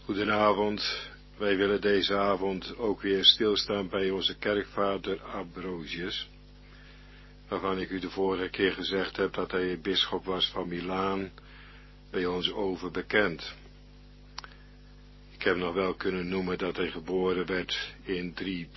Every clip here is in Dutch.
Goedenavond. Wij willen deze avond ook weer stilstaan bij onze kerkvader Ambrosius, waarvan ik u de vorige keer gezegd heb dat hij bisschop was van Milaan, bij ons overbekend. Ik heb nog wel kunnen noemen dat hij geboren werd in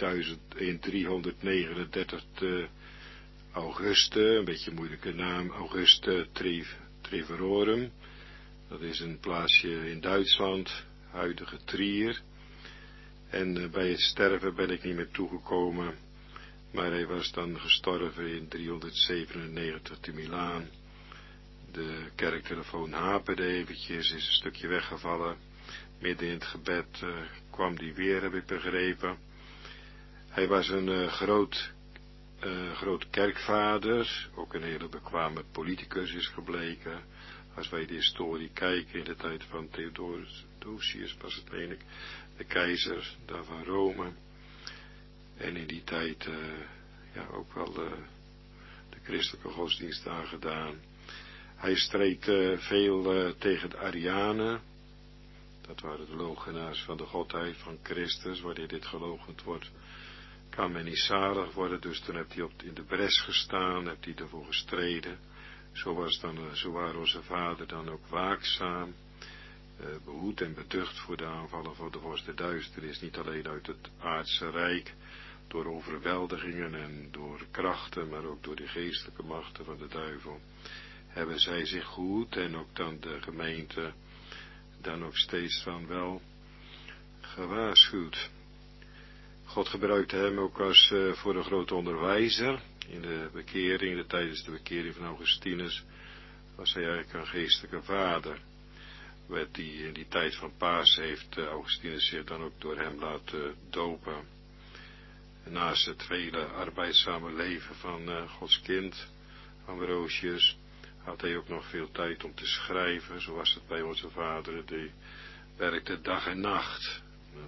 339 Auguste, een beetje een moeilijke naam, Auguste Treverorum. Dat is een plaatsje in Duitsland, huidige Trier. En bij het sterven ben ik niet meer toegekomen, maar hij was dan gestorven in 397 te Milaan. De kerktelefoon haperde eventjes, is een stukje weggevallen. Midden in het gebed kwam die weer, heb ik begrepen. Hij was een groot kerkvader, ook een hele bekwame politicus is gebleken. Als wij de historie kijken, in de tijd van Theodosius was het, meen ik, de keizer daar van Rome. En in die tijd ook wel de christelijke godsdienst aangedaan. Hij streed veel tegen de Arianen. Dat waren de loochenaars van de godheid van Christus. Wanneer dit geloochend wordt, kan men niet zalig worden. Dus toen heeft hij in de bres gestaan, heeft hij ervoor gestreden. Zo waren onze vader dan ook waakzaam, behoed en beducht voor de aanvallen van de vorst der duisternis, niet alleen uit het aardse rijk, door overweldigingen en door krachten, maar ook door de geestelijke machten van de duivel, hebben zij zich gehoed en ook dan de gemeente dan ook steeds van wel gewaarschuwd. God gebruikte hem ook als voor een grote onderwijzer. In de bekering, tijdens de bekering van Augustinus, was hij eigenlijk een geestelijke vader. In die tijd van Pasen heeft Augustinus zich dan ook door hem laten dopen. En naast het vele arbeidzame leven van Gods kind, Ambrosius, had hij ook nog veel tijd om te schrijven. Zo was het bij onze vader, die werkte dag en nacht.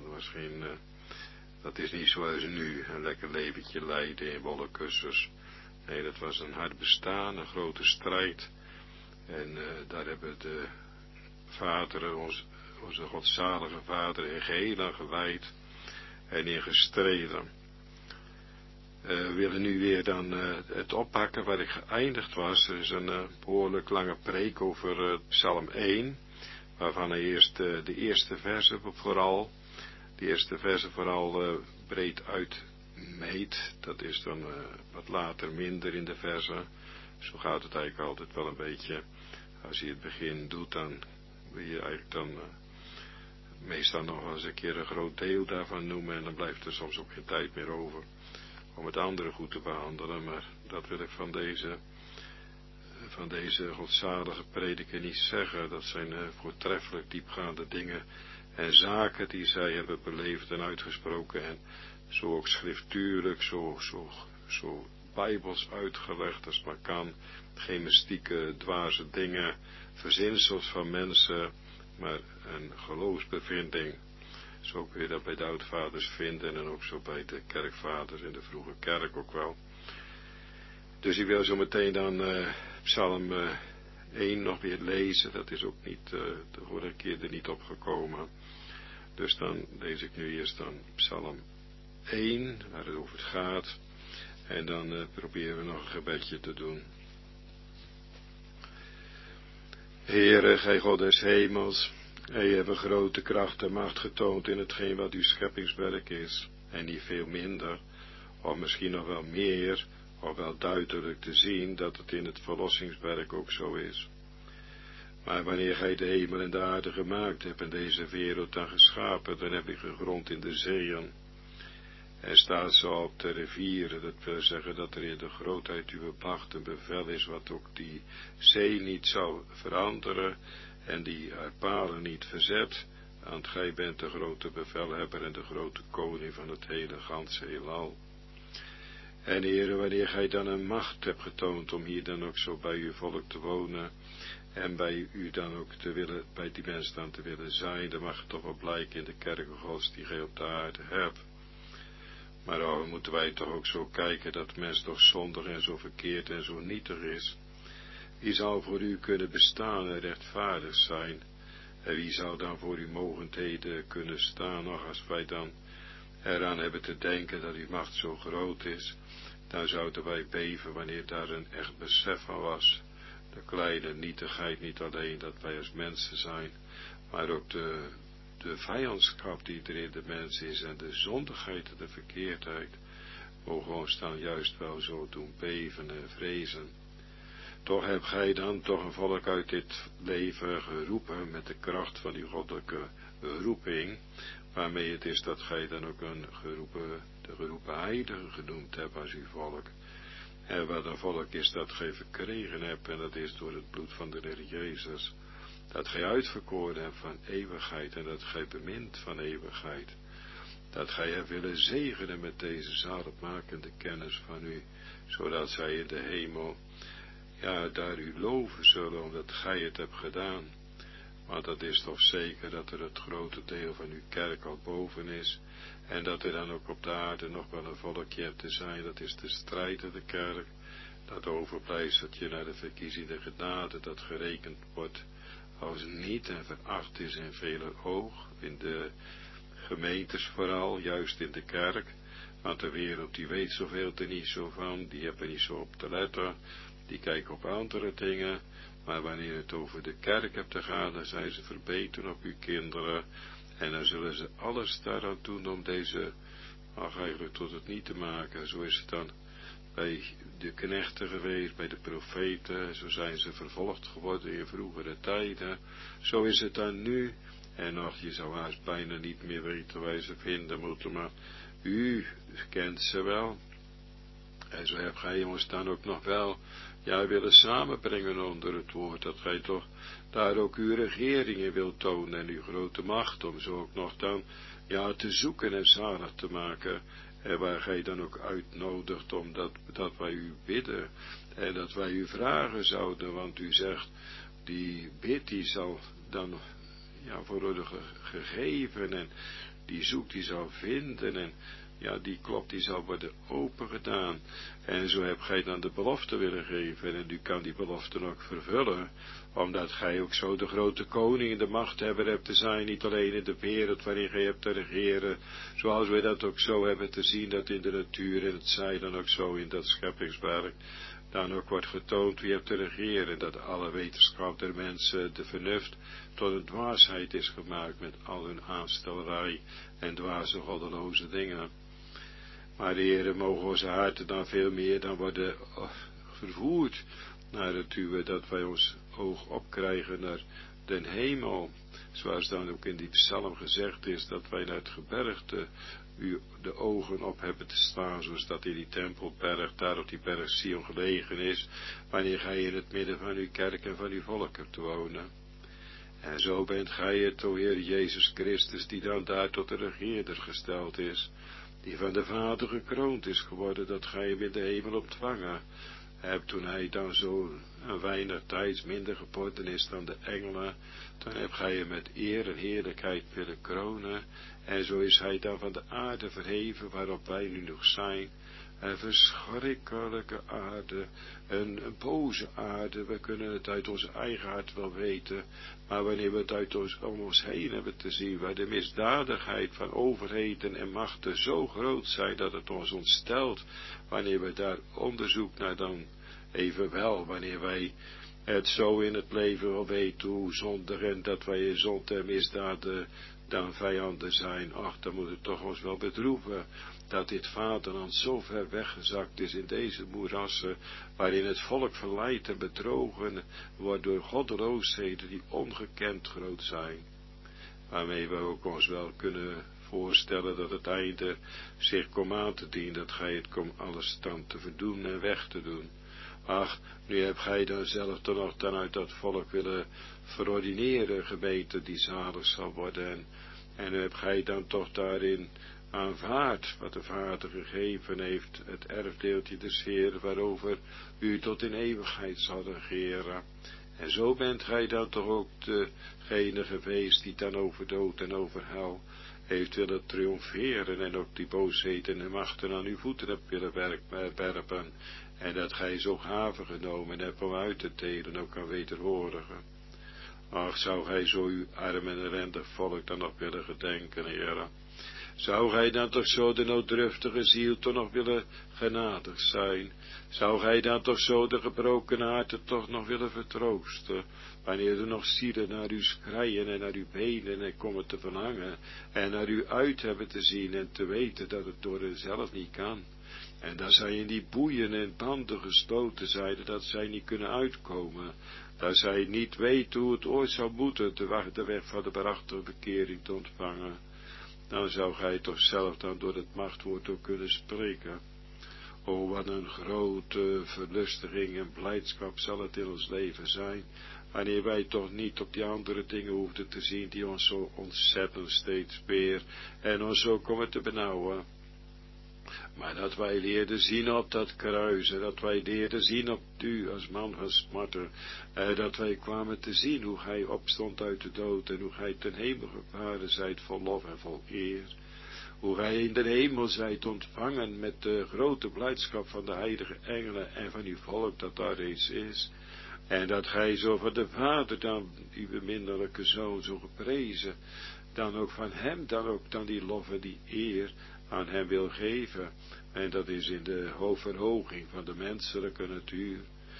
Dat is niet zoals nu, een lekker leventje leiden in wollenkussens. Nee, dat was een hard bestaan, een grote strijd. En daar hebben de vaderen, onze godzalige vader, in geheel aan gewijd en in gestreden. We willen nu weer dan het oppakken waar ik geëindigd was. Er is een behoorlijk lange preek over Psalm 1, waarvan hij eerst de eerste verse vooral breed uitmeet. Dat is dan wat later minder in de versen. Zo gaat het eigenlijk altijd wel een beetje. Als je het begin doet, dan wil je eigenlijk dan meestal nog eens een keer een groot deel daarvan noemen. En dan blijft er soms ook geen tijd meer over om het andere goed te behandelen. Maar dat wil ik van deze godzalige prediker niet zeggen. Dat zijn voortreffelijk diepgaande dingen en zaken die zij hebben beleefd en uitgesproken. En zo ook schriftuurlijk, zo bijbels uitgelegd als maar kan. Geen mystieke, dwaze dingen, verzinsels van mensen, maar een geloofsbevinding. Zo kun je dat bij de oudvaders vinden en ook zo bij de kerkvaders in de vroege kerk ook wel. Dus ik wil zo meteen dan Psalm 1 nog weer lezen. Dat is ook niet de vorige keer er niet opgekomen. Dus dan lees ik nu eerst dan Psalm 1, waar het over gaat. En dan proberen we nog een gebedje te doen. Heere, gij God des hemels, gij hebt grote kracht en macht getoond in hetgeen wat uw scheppingswerk is, en niet veel minder, of misschien nog wel meer, of wel duidelijk te zien dat het in het verlossingswerk ook zo is. Maar wanneer gij de hemel en de aarde gemaakt hebt en deze wereld dan geschapen, dan heb ik gegrond in de zeeën. En staat zo op de rivieren, dat wil zeggen dat er in de grootheid uw macht een bevel is, wat ook die zee niet zou veranderen en die haar palen niet verzet, want gij bent de grote bevelhebber en de grote koning van het hele ganse heelal. En Heere, wanneer gij dan een macht hebt getoond om hier dan ook zo bij uw volk te wonen, en bij u dan ook bij die mensen dan te willen zijn, dan mag het toch wel blijken in de kerken Gods die gij op de aarde hebt. Maar moeten wij toch ook zo kijken dat de mens toch zondig en zo verkeerd en zo nietig is. Wie zal voor u kunnen bestaan en rechtvaardig zijn? En wie zou dan voor uw mogendheden kunnen staan, nog als wij dan eraan hebben te denken dat uw macht zo groot is, dan zouden wij beven wanneer daar een echt besef van was. De kleine nietigheid, niet alleen dat wij als mensen zijn, maar ook de vijandschap die er in de mens is en de zondigheid en de verkeerdheid, mogen ons dan juist wel zo doen beven en vrezen. Toch hebt gij dan toch een volk uit dit leven geroepen met de kracht van uw goddelijke roeping, waarmee het is dat gij dan ook de geroepen heilige genoemd hebt als uw volk. En wat een volk is dat gij verkregen hebt, en dat is door het bloed van de Heer Jezus, dat gij uitverkoren hebt van eeuwigheid, en dat gij bemint van eeuwigheid, dat gij hebt willen zegenen met deze zaligmakende kennis van u, zodat zij in de hemel, ja, daar u loven zullen, omdat gij het hebt gedaan. Want dat is toch zeker dat er het grote deel van uw kerk al boven is, en dat er dan ook op de aarde nog wel een volkje hebt te zijn, dat is de strijdende kerk, dat overblijfseltje naar de verkiezende genade, dat gerekend wordt als niet en veracht is in vele oog, in de gemeentes vooral, juist in de kerk, want de wereld die weet zoveel er niet zo van, die hebben niet zo op te letten, die kijken op andere dingen, maar wanneer het over de kerk hebt te gaan, dan zijn ze verbeten op uw kinderen, en dan zullen ze alles daaraan doen om deze, eigenlijk tot het niet te maken. Zo is het dan bij de knechten geweest, bij de profeten, zo zijn ze vervolgd geworden in vroegere tijden, zo is het dan nu, en nog, je zou haast bijna niet meer weten waar je ze vinden moeten, maar u kent ze wel, en zo hebt gij ons dan ook nog wel, ja, willen samenbrengen onder het woord, dat gij toch daar ook uw regeringen wilt tonen en uw grote macht, om zo ook nog dan, ja, te zoeken en zalig te maken, en waar gij dan ook uitnodigt, omdat dat wij u bidden, en dat wij u vragen zouden, want u zegt, die bid, die zal dan, ja, worden gegeven, en die zoekt, die zal vinden, en ja, die klopt, die zal worden opengedaan. En zo hebt gij dan de belofte willen geven, en u kan die belofte ook vervullen, omdat gij ook zo de grote koning en de machthebber hebt te zijn, niet alleen in de wereld waarin gij hebt te regeren, zoals wij dat ook zo hebben te zien, dat in de natuur, en het zij dan ook zo in dat scheppingswerk, dan ook wordt getoond wie hebt te regeren, dat alle wetenschap der mensen, de vernuft, tot een dwaasheid is gemaakt met al hun aanstellerij en dwaze goddeloze dingen. Maar de Heere mogen onze harten dan veel meer dan worden vervoerd naar het uwe, dat wij ons oog opkrijgen naar den hemel, zoals dan ook in die psalm gezegd is, dat wij naar het gebergte u de ogen op hebben te slaan, zoals dat in die tempelberg, daar op die berg Sion gelegen is, wanneer gij in het midden van uw kerk en van uw volk hebt te wonen. En zo bent gij het, o Heer Jezus Christus, die dan daar tot de regeerder gesteld is, die van de Vader gekroond is geworden, dat gij hem in de hemel ontvangen hebt, toen hij dan zo een weinig tijds minder geworden is dan de engelen, toen hebt gij hem met eer en heerlijkheid willen kronen, en zo is hij dan van de aarde verheven, waarop wij nu nog zijn, een verschrikkelijke aarde, een boze aarde, we kunnen het uit onze eigen hart wel weten, maar wanneer we het om ons heen hebben te zien, waar de misdadigheid van overheden en machten zo groot zijn, dat het ons ontstelt, wanneer we daar onderzoek naar dan evenwel, wanneer wij het zo in het leven wel weten hoe zondig en dat wij in zonde en misdaden dan vijanden zijn, ach, dan moet het toch ons wel bedroeven, dat dit vaderland zo ver weggezakt is in deze moerassen, waarin het volk verleid en bedrogen wordt door goddeloosheden die ongekend groot zijn, waarmee we ook ons wel kunnen voorstellen dat het einde zich komt aan te dienen, dat gij het komt alles dan te verdoen en weg te doen. Ach, nu hebt gij dan zelf dan nog dan uit dat volk willen verordineren, gemeente die zalig zal worden, en nu hebt gij dan toch daarin aanvaard wat de Vader gegeven heeft, het erfdeeltje des Heeren, waarover u tot in eeuwigheid zal regeren. En zo bent gij dan toch ook degene geweest die dan over dood en over hel heeft willen triomferen, en ook die boosheden en machten aan uw voeten hebt willen werpen, en dat gij zo gave genomen hebt om uit te delen, ook aan wederhorigen. Ach, zou gij zo uw arm en ellendig volk dan nog willen gedenken, Heere? Zou gij dan toch zo de nooddruftige ziel toch nog willen genadig zijn? Zou gij dan toch zo de gebroken harten toch nog willen vertroosten? Wanneer er nog zielen naar u schreien en naar uw benen en komen te verlangen en naar u uit hebben te zien en te weten dat het door hen zelf niet kan. En dat zij in die boeien en banden gesloten zijn, dat zij niet kunnen uitkomen. Dat zij niet weten hoe het ooit zou moeten, de weg van de waarachtige bekering te ontvangen. Dan zou gij toch zelf dan door het machtwoord ook kunnen spreken. O, wat een grote verlustiging en blijdschap zal het in ons leven zijn, wanneer wij toch niet op die andere dingen hoefden te zien, die ons zo ontzettend steeds weer en ons zo komen te benauwen. Maar dat wij leerden zien op dat kruis, en dat wij leerden zien op u als man van smarten, dat wij kwamen te zien hoe gij opstond uit de dood, en hoe gij ten hemel gevaren zijt vol lof en vol eer. Hoe gij in de hemel zijt ontvangen met de grote blijdschap van de heilige engelen en van uw volk dat daar reeds is. En dat gij zo van de Vader dan, uw beminnelijke Zoon, zo geprezen, dan ook van hem, dan die lof en die eer aan hem wil geven. En dat is in de verhoging van de menselijke natuur.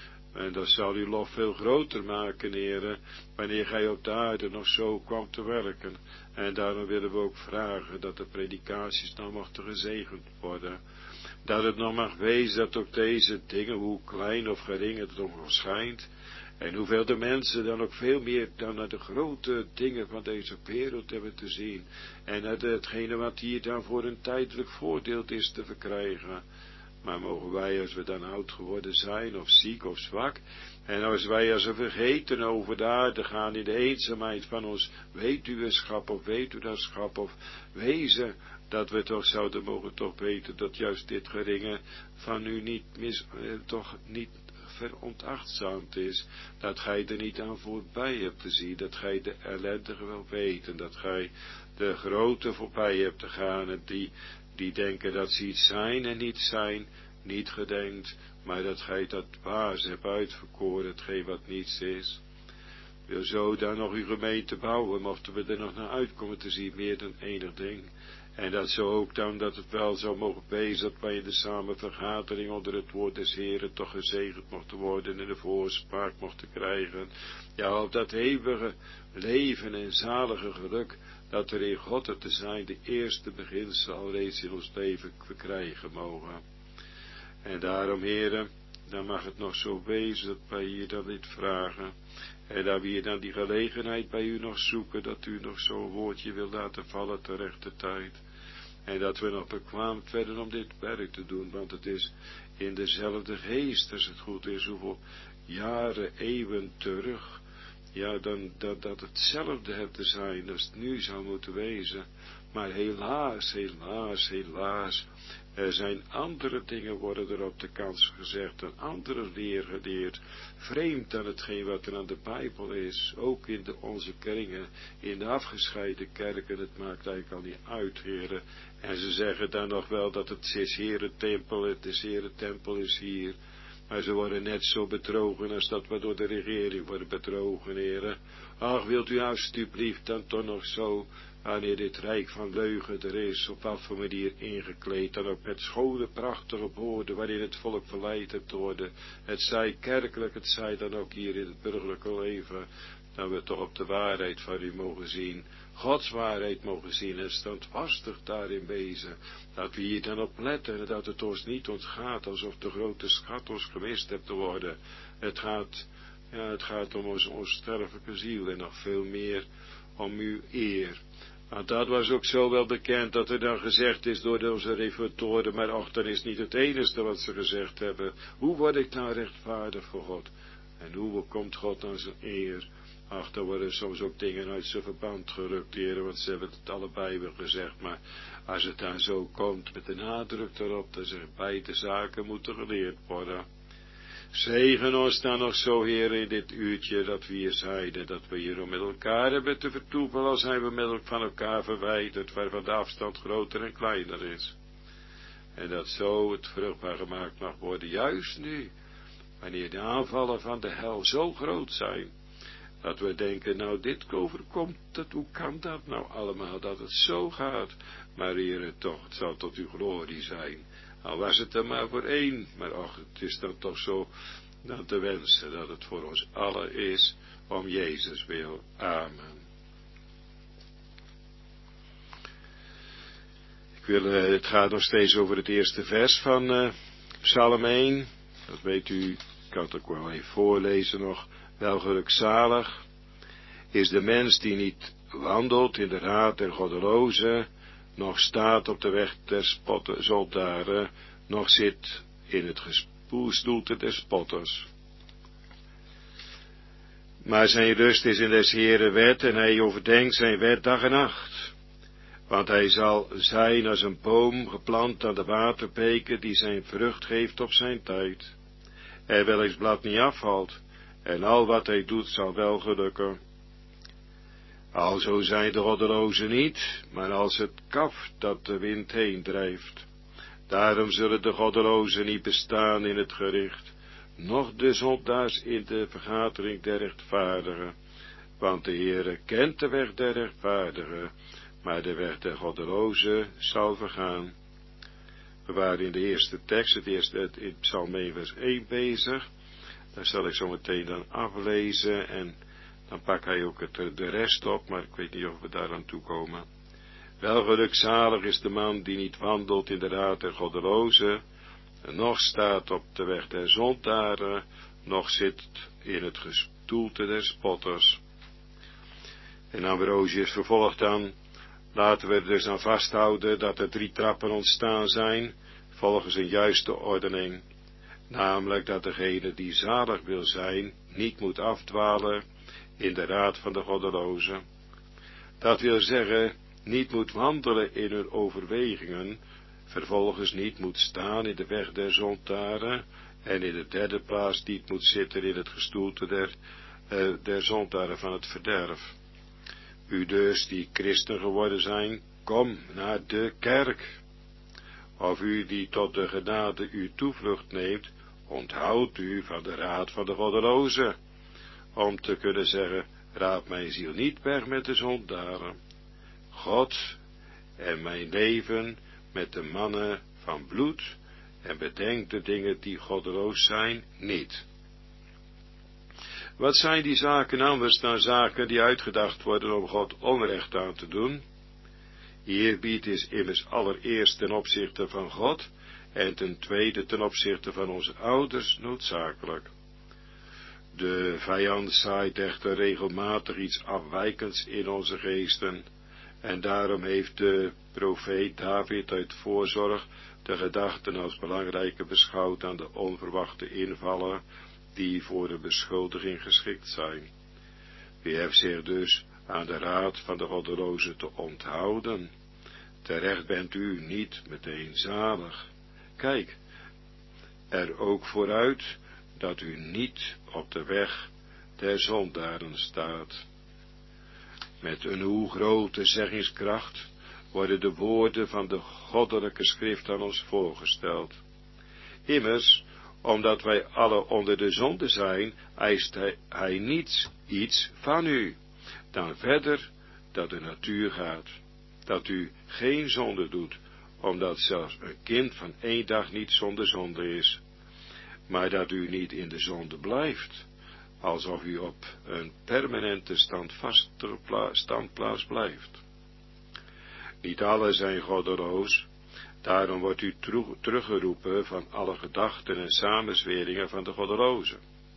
En dat zal uw lof veel groter maken, Heere, wanneer gij op de aarde nog zo kwam te werken. En daarom willen we ook vragen dat de predikaties nog mochten gezegend worden. Dat het nog mag wezen dat ook deze dingen, hoe klein of gering het nog schijnt, en hoeveel de mensen dan ook veel meer dan naar de grote dingen van deze wereld hebben te zien. En naar hetgene wat hier dan voor een tijdelijk voordeel is te verkrijgen. Maar mogen wij, als we dan oud geworden zijn, of ziek of zwak, en als wij als we vergeten over de aarde gaan in de eenzaamheid van ons weduweschap of weduwnaarschap of wezen, dat we toch zouden mogen toch weten dat juist dit geringe van u toch niet veronachtzaamd is, dat gij er niet aan voorbij hebt te zien, dat gij de ellendige wel weet, en dat gij de grote voorbij hebt te gaan, en die denken dat ze iets zijn en niet zijn, niet gedenkt, maar dat gij dat waars hebt uitverkoren, hetgeen wat niets is. Wil zo dan nog uw gemeente bouwen, mochten we er nog naar uitkomen te zien, meer dan enig ding. En dat zo ook dan, dat het wel zou mogen wezen, dat wij in de samenvergadering onder het woord des Heren toch gezegend mochten worden en de voorspraak mochten krijgen. Ja, op dat eeuwige leven en zalige geluk, dat er in God te zijn de eerste beginsel al reeds in ons leven verkrijgen mogen. En daarom, Heren, dan mag het nog zo wezen dat wij hier dan dit vragen. En dat we hier dan die gelegenheid bij u nog zoeken, dat u nog zo'n woordje wil laten vallen ter rechte tijd. En dat we nog bekwaam verder om dit werk te doen, want het is in dezelfde geest, als het goed is, hoeveel jaren, eeuwen terug, ja, dan dat hetzelfde hebt te zijn als het nu zou moeten wezen. Maar helaas, helaas, helaas, er zijn andere dingen worden er op de kans gezegd, en andere leer geleerd, vreemd aan hetgeen wat er aan de Bijbel is, ook in onze kringen, in de afgescheiden kerken, het maakt eigenlijk al niet uit, heren. En ze zeggen dan nog wel dat het is Heere tempel, het is Heere tempel is hier. Maar ze worden net zo bedrogen als dat we door de regering worden bedrogen, heren. Ach, wilt u alstublieft dan toch nog zo, wanneer dit rijk van leugen er is, op wat voor manier ingekleed, dan ook met schone, prachtige woorden, waarin het volk verleid hebt te worden. Het zij kerkelijk, het zij dan ook hier in het burgerlijke leven, dat we toch op de waarheid van u mogen zien, Gods waarheid mogen zien en standvastig daarin wezen, dat we hier dan op letten en dat het ons niet ontgaat alsof de grote schat ons gemist hebt te worden. Het gaat om onze onsterfelijke ziel en nog veel meer om uw eer. Want dat was ook zo wel bekend dat er dan gezegd is door onze reformatoren, maar och, dat is niet het enige wat ze gezegd hebben. Hoe word ik nou rechtvaardig voor God? En hoe komt God aan zijn eer? Ach, daar worden soms ook dingen uit zijn verband gerukt, heren, want ze hebben het allebei wel gezegd, maar als het dan zo komt met de nadruk erop, dan zeggen beide zaken moeten geleerd worden. Zegen ons dan nog zo, Heer, in dit uurtje dat we hier zeiden, dat we hier om met elkaar hebben te vertoeven, al zijn we van elkaar verwijderd, waarvan de afstand groter en kleiner is. En dat zo het vruchtbaar gemaakt mag worden, juist nu, wanneer de aanvallen van de hel zo groot zijn, Dat we denken, nou dit overkomt, hoe kan dat nou allemaal, dat het zo gaat. Maar Heere, toch, het zal tot uw glorie zijn. Al was het er maar voor één, maar och, het is dan toch zo dan te wensen dat het voor ons allen is, om Jezus wil. Amen. Het gaat nog steeds over het eerste vers van Psalm 1. Dat weet u, ik kan het ook wel even voorlezen nog. Welgelukzalig is de mens die niet wandelt in de raad der goddelozen, nog staat op de weg der zondaren, nog zit in het stoelte des spotters. Maar zijn rust is in des Heeren wet, en hij overdenkt zijn wet dag en nacht. Want hij zal zijn als een boom geplant aan de waterbeken, die zijn vrucht geeft op zijn tijd. En welks blad niet afvalt, en al wat hij doet zal wel gelukken. Alzo zijn de goddelozen niet, maar als het kaf dat de wind heen drijft. Daarom zullen de goddelozen niet bestaan in het gericht, noch de zondaars in de vergadering der rechtvaardigen. Want de Heere kent de weg der rechtvaardigen, maar de weg der goddelozen zal vergaan. We waren in de eerste tekst, in Psalm 1 vers 1 bezig. Daar zal ik zo meteen dan aflezen en dan pak hij ook de rest op, maar ik weet niet of we daar aan toe komen. Welgelukzalig is de man die niet wandelt in de raad der goddelozen, noch staat op de weg der zondaren, noch zit in het gestoelte der spotters. En Ambrosius vervolgt dan, laten we er dus aan vasthouden dat er 3 trappen ontstaan zijn, volgens een juiste ordening. Namelijk dat degene die zalig wil zijn, niet moet afdwalen in de raad van de goddelozen. Dat wil zeggen, niet moet wandelen in hun overwegingen, vervolgens niet moet staan in de weg der zondaren, en in de derde plaats niet moet zitten in het gestoelte der zondaren van het verderf. U dus die christen geworden zijn, kom naar de kerk. Of u die tot de genade uw toevlucht neemt, onthoud u van de raad van de goddelozen, om te kunnen zeggen, raad mijn ziel niet weg met de zondaren. God en mijn leven met de mannen van bloed, en bedenk de dingen die goddeloos zijn niet. Wat zijn die zaken anders dan zaken die uitgedacht worden om God onrecht aan te doen? Eerbied is immers allereerst ten opzichte van God en ten tweede ten opzichte van onze ouders noodzakelijk. De vijand zaait echter regelmatig iets afwijkends in onze geesten, en daarom heeft de profeet David uit voorzorg de gedachten als belangrijke beschouwd aan de onverwachte invallen die voor de beschuldiging geschikt zijn. U heeft zich dus aan de raad van de goddelozen te onthouden. Terecht bent u niet meteen zalig. Kijk er ook vooruit dat u niet op de weg der zondaren staat. Met een hoe grote zeggingskracht worden de woorden van de goddelijke schrift aan ons voorgesteld. Immers, omdat wij alle onder de zonde zijn, eist hij niets iets van u, dan verder dat de natuur gaat, dat u geen zonde doet, omdat zelfs een kind van 1 dag niet zonder zonde is, maar dat u niet in de zonde blijft, alsof u op een permanente standplaats blijft. Niet alle zijn goddeloos, daarom wordt u teruggeroepen van alle gedachten en samenzweringen van de goddelozen.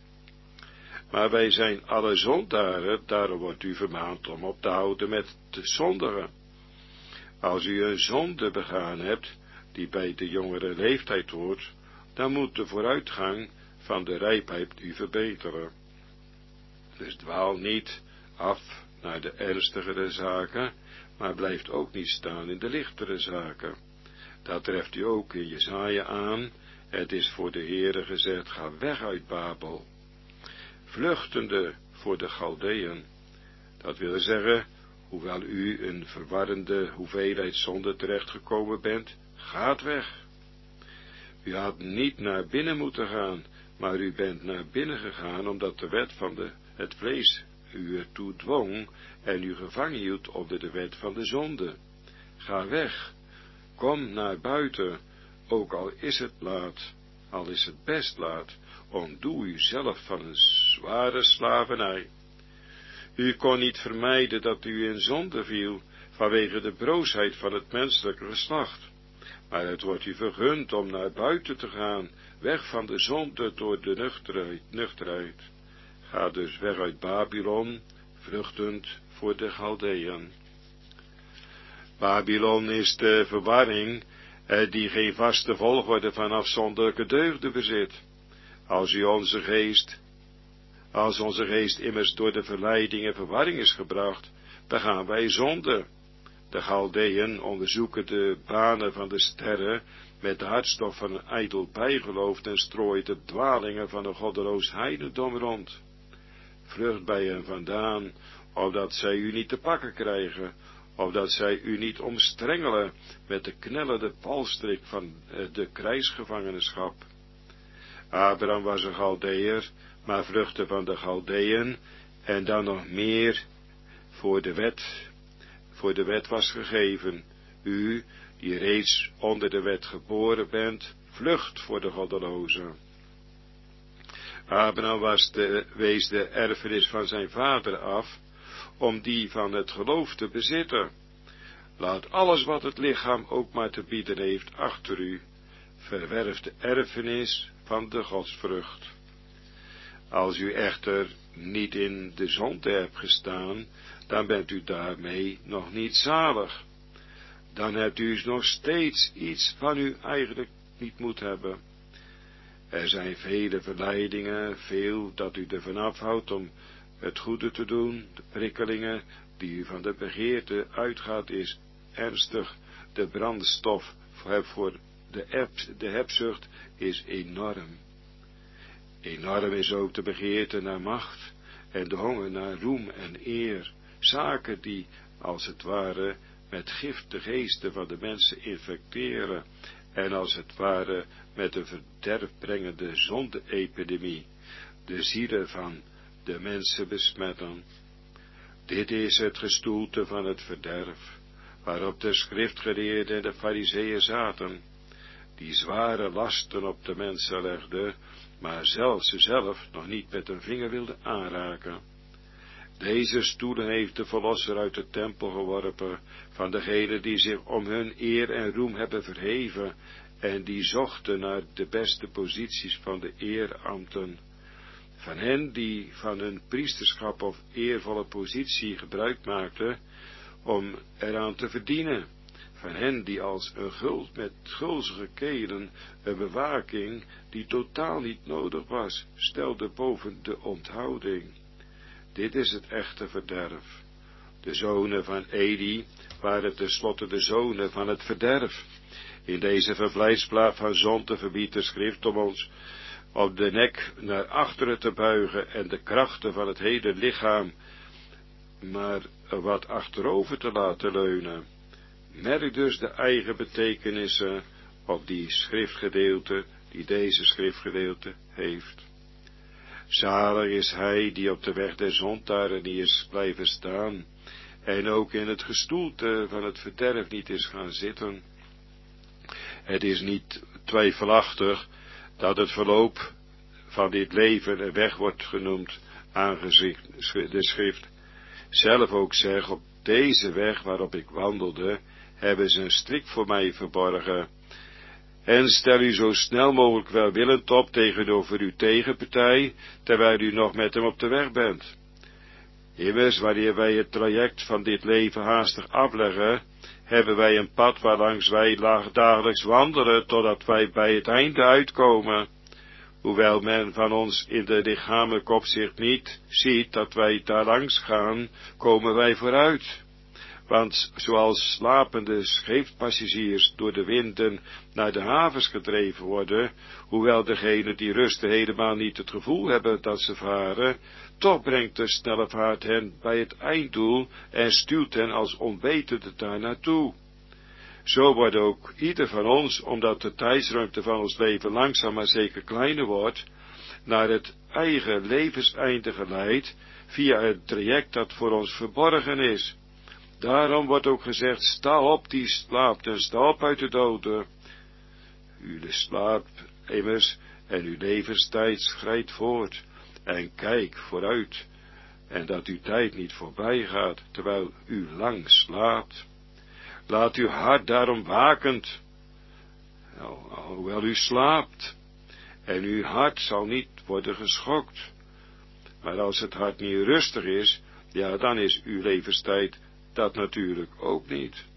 Maar wij zijn alle zondaren, daarom wordt u vermaand om op te houden met te zondigen. Als u een zonde begaan hebt, die bij de jongere leeftijd hoort, dan moet de vooruitgang van de rijpheid u verbeteren. Dus dwaal niet af naar de ernstigere zaken, maar blijft ook niet staan in de lichtere zaken. Dat treft u ook in Jesaja aan. Het is voor de Heere gezegd, ga weg uit Babel. Vluchtende voor de Galdeën. Dat wil zeggen, hoewel u een verwarrende hoeveelheid zonde terechtgekomen bent, gaat weg. U had niet naar binnen moeten gaan, maar u bent naar binnen gegaan, omdat de wet van het vlees u ertoe dwong en u gevangen hield onder de wet van de zonde. Ga weg, kom naar buiten, ook al is het laat, al is het best laat, ontdoe u zelf van een zware slavernij. U kon niet vermijden dat u in zonde viel, vanwege de broosheid van het menselijke geslacht. Maar het wordt u vergund om naar buiten te gaan, weg van de zonde door de nuchterheid. Ga dus weg uit Babylon, vluchtend voor de Chaldeeën. Babylon is de verwarring, die geen vaste volgorde van afzonderlijke deugden bezit. Als onze geest immers door de verleiding en verwarring is gebracht, begaan wij zonde. De Chaldeeën onderzoeken de banen van de sterren met de hartstocht van een ijdel bijgeloof en strooien de dwalingen van een goddeloos heidendom rond. Vlucht bij hen vandaan, opdat zij u niet te pakken krijgen, opdat zij u niet omstrengelen met de knellende valstrik van de krijgsgevangenschap. Abraham was een Chaldeër, maar vluchtte van de Chaldeeën, en dan nog meer voor de wet was gegeven. U, die reeds onder de wet geboren bent, vlucht voor de goddelozen. Abraham wees de erfenis van zijn vader af, om die van het geloof te bezitten. Laat alles wat het lichaam ook maar te bieden heeft achter u, verwerf de erfenis van de godsvrucht. Als u echter niet in de zonde hebt gestaan, dan bent u daarmee nog niet zalig. Dan hebt u nog steeds iets van u eigenlijk niet moet hebben. Er zijn vele verleidingen, veel dat u ervan afhoudt om het goede te doen. De prikkelingen die u van de begeerte uitgaat is ernstig. De brandstof voor de hebzucht is enorm. Enorm is ook de begeerte naar macht en de honger naar roem en eer. Zaken die, als het ware, met gift de geesten van de mensen infecteren en als het ware met een verderfbrengende zonde-epidemie de zielen van de mensen besmetten. Dit is het gestoelte van het verderf, waarop de schriftgeleerden en de farizeeën zaten, die zware lasten op de mensen legden, maar ze zelf nog niet met een vinger wilden aanraken. Deze stoelen heeft de Verlosser uit de tempel geworpen, van degenen die zich om hun eer en roem hebben verheven, en die zochten naar de beste posities van de eerambten. Van hen die van hun priesterschap of eervolle positie gebruik maakten, om eraan te verdienen. Van hen die als een met gulzige kelen een bewaking, die totaal niet nodig was, stelde boven de onthouding. Dit is het echte verderf. De zonen van Eli waren tenslotte de zonen van het verderf. In deze verblijfsplaats van zonde verbiedt de schrift om ons op de nek naar achteren te buigen en de krachten van het hele lichaam maar wat achterover te laten leunen. Merk dus de eigen betekenissen op die deze schriftgedeelte heeft. Zalig is hij die op de weg der zondaren niet is blijven staan, en ook in het gestoelte van het verderf niet is gaan zitten. Het is niet twijfelachtig dat het verloop van dit leven een weg wordt genoemd, aangezien de schrift zelf ook zegt, op deze weg waarop ik wandelde, hebben ze een strik voor mij verborgen. En stel u zo snel mogelijk welwillend op tegenover uw tegenpartij, terwijl u nog met hem op de weg bent. Immers, wanneer wij het traject van dit leven haastig afleggen, hebben wij een pad waarlangs wij dagelijks wandelen, totdat wij bij het einde uitkomen. Hoewel men van ons in de lichamelijke opzicht niet ziet dat wij daar langs gaan, komen wij vooruit. Want zoals slapende scheepspassagiers door de winden naar de havens gedreven worden, hoewel degenen die rusten helemaal niet het gevoel hebben dat ze varen, toch brengt de snelle vaart hen bij het einddoel en stuwt hen als onwetende daar naartoe. Zo wordt ook ieder van ons, omdat de tijdsruimte van ons leven langzaam maar zeker kleiner wordt, naar het eigen levenseinde geleid, via het traject dat voor ons verborgen is. Daarom wordt ook gezegd, sta op die slaapt en sta op uit de doden. U slaapt immers en uw levenstijd schrijdt voort en kijk vooruit en dat uw tijd niet voorbij gaat terwijl u lang slaapt. Laat uw hart daarom wakend, hoewel u slaapt, en uw hart zal niet worden geschokt. Maar als het hart niet rustig is, ja, dan is uw levenstijd dat natuurlijk ook niet.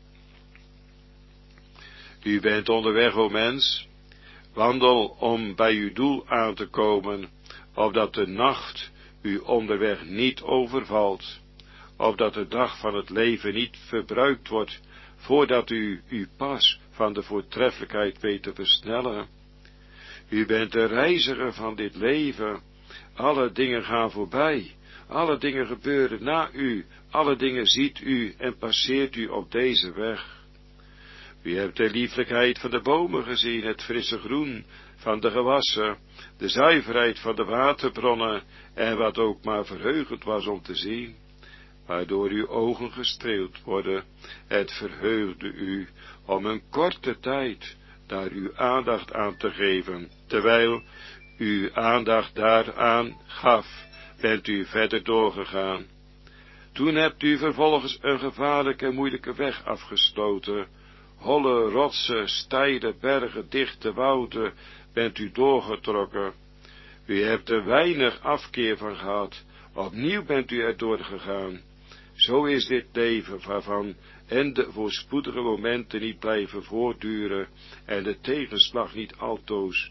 U bent onderweg, o mens, wandel om bij uw doel aan te komen, opdat de nacht u onderweg niet overvalt, opdat de dag van het leven niet verbruikt wordt, voordat u uw pas van de voortreffelijkheid weet te versnellen. U bent de reiziger van dit leven, alle dingen gaan voorbij, alle dingen gebeuren na u, alle dingen ziet u en passeert u op deze weg. U hebt de lieflijkheid van de bomen gezien, het frisse groen van de gewassen, de zuiverheid van de waterbronnen en wat ook maar verheugend was om te zien, waardoor uw ogen gestreeld worden. Het verheugde u om een korte tijd daar uw aandacht aan te geven. Terwijl u aandacht daaraan gaf, bent u verder doorgegaan. Toen hebt u vervolgens een gevaarlijke en moeilijke weg afgesloten. Holle rotsen, steile bergen, dichte wouden, bent u doorgetrokken. U hebt er weinig afkeer van gehad, opnieuw bent u er doorgegaan. Zo is dit leven waarvan en de voorspoedige momenten niet blijven voortduren en de tegenslag niet altoos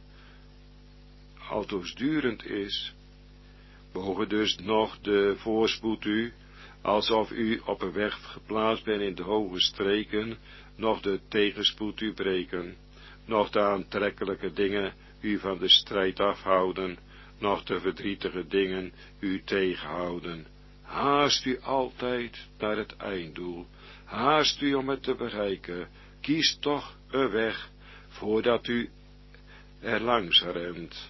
durend is. Mogen dus nog de voorspoed u, alsof u op een weg geplaatst bent in de hoge streken, nog de tegenspoed u breken, nog de aantrekkelijke dingen u van de strijd afhouden, nog de verdrietige dingen u tegenhouden. Haast u altijd naar het einddoel, haast u om het te bereiken, kies toch een weg, voordat u er langs rent.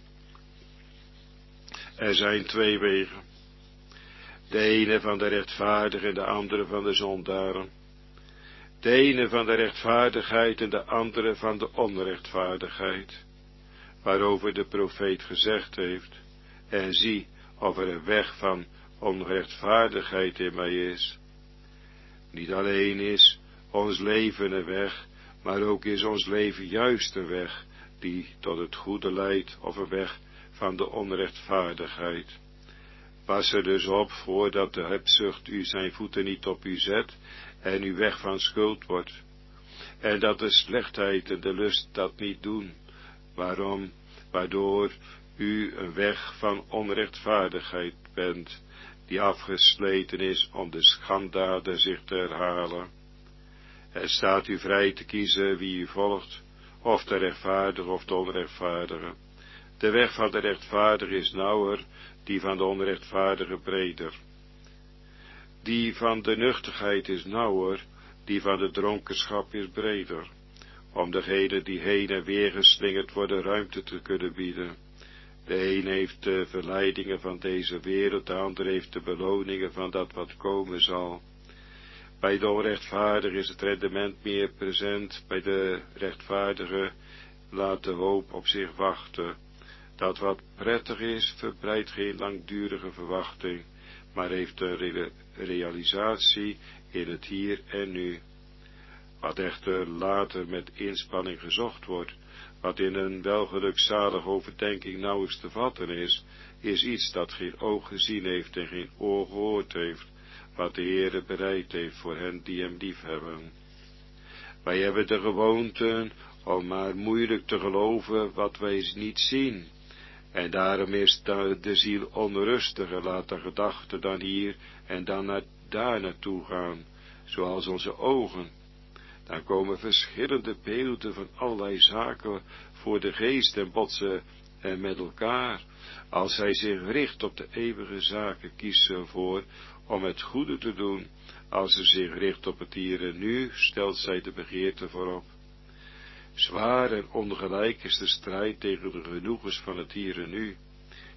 Er zijn twee wegen, de ene van de rechtvaardige en de andere van de zondaren. De ene van de rechtvaardigheid en de andere van de onrechtvaardigheid, waarover de profeet gezegd heeft, en zie of er een weg van onrechtvaardigheid in mij is. Niet alleen is ons leven een weg, maar ook is ons leven juist een weg, die tot het goede leidt, of een weg van de onrechtvaardigheid. Pas er dus op, voordat de hebzucht u zijn voeten niet op u zet, en uw weg van schuld wordt, en dat de slechtheid en de lust dat niet doen, waardoor u een weg van onrechtvaardigheid bent, die afgesleten is om de schanddaden zich te herhalen. Er staat u vrij te kiezen wie u volgt, of de rechtvaardige of de onrechtvaardige. De weg van de rechtvaardige is nauwer, die van de onrechtvaardige breder. Die van de nuchtigheid is nauwer, die van de dronkenschap is breder, om degenen die heen en weer geslingerd worden ruimte te kunnen bieden. De een heeft de verleidingen van deze wereld, de ander heeft de beloningen van dat wat komen zal. Bij de onrechtvaardige is het rendement meer present, bij de rechtvaardige laat de hoop op zich wachten. Dat wat prettig is, verbreidt geen langdurige verwachting, maar heeft een realisatie in het hier en nu. Wat echter later met inspanning gezocht wordt, wat in een welgelukzalige overdenking nauwelijks te vatten is iets dat geen oog gezien heeft en geen oor gehoord heeft, wat de Heere bereid heeft voor hen die hem liefhebben. Wij hebben de gewoonte om maar moeilijk te geloven wat wij niet zien, en daarom is de ziel onrustig en laat de gedachten dan hier en dan daar naartoe gaan, zoals onze ogen. Dan komen verschillende beelden van allerlei zaken voor de geest en botsen en met elkaar. Als zij zich richt op de eeuwige zaken, kiest ze ervoor om het goede te doen. Als ze zich richt op het hier en nu, stelt zij de begeerte voorop. Zwaar en ongelijk is de strijd tegen de genoegens van het hier en nu.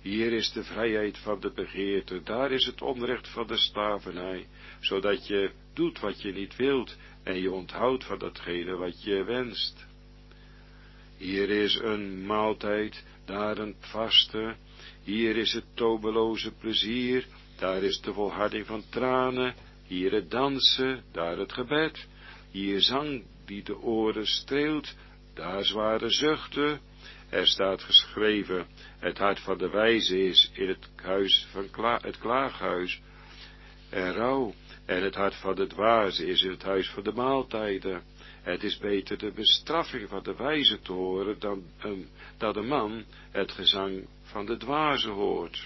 Hier is de vrijheid van de begeerte, daar is het onrecht van de slavernij, zodat je doet wat je niet wilt en je onthoudt van datgene wat je wenst. Hier is een maaltijd, daar een vaste, hier is het tobeloze plezier, daar is de volharding van tranen, hier het dansen, daar het gebed, hier zang die de oren streelt, daar zware zuchten. Er staat geschreven, het hart van de wijze is in het huis van het klaaghuis, en rouw, en het hart van de dwaze is in het huis van de maaltijden. Het is beter de bestraffing van de wijze te horen, dan dat de man het gezang van de dwaze hoort.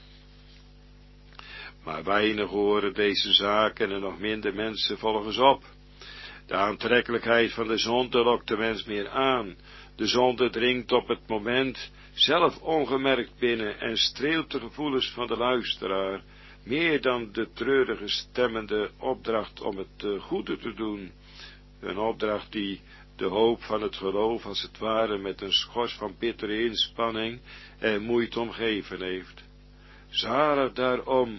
Maar weinig horen deze zaken en nog minder mensen volgen ze op. De aantrekkelijkheid van de zonde lokt de mens meer aan. De zonde dringt op het moment zelf ongemerkt binnen en streelt de gevoelens van de luisteraar, meer dan de treurige stemmende opdracht om het goede te doen. Een opdracht die de hoop van het geloof als het ware met een schors van bittere inspanning en moeite omgeven heeft. Zalig daarom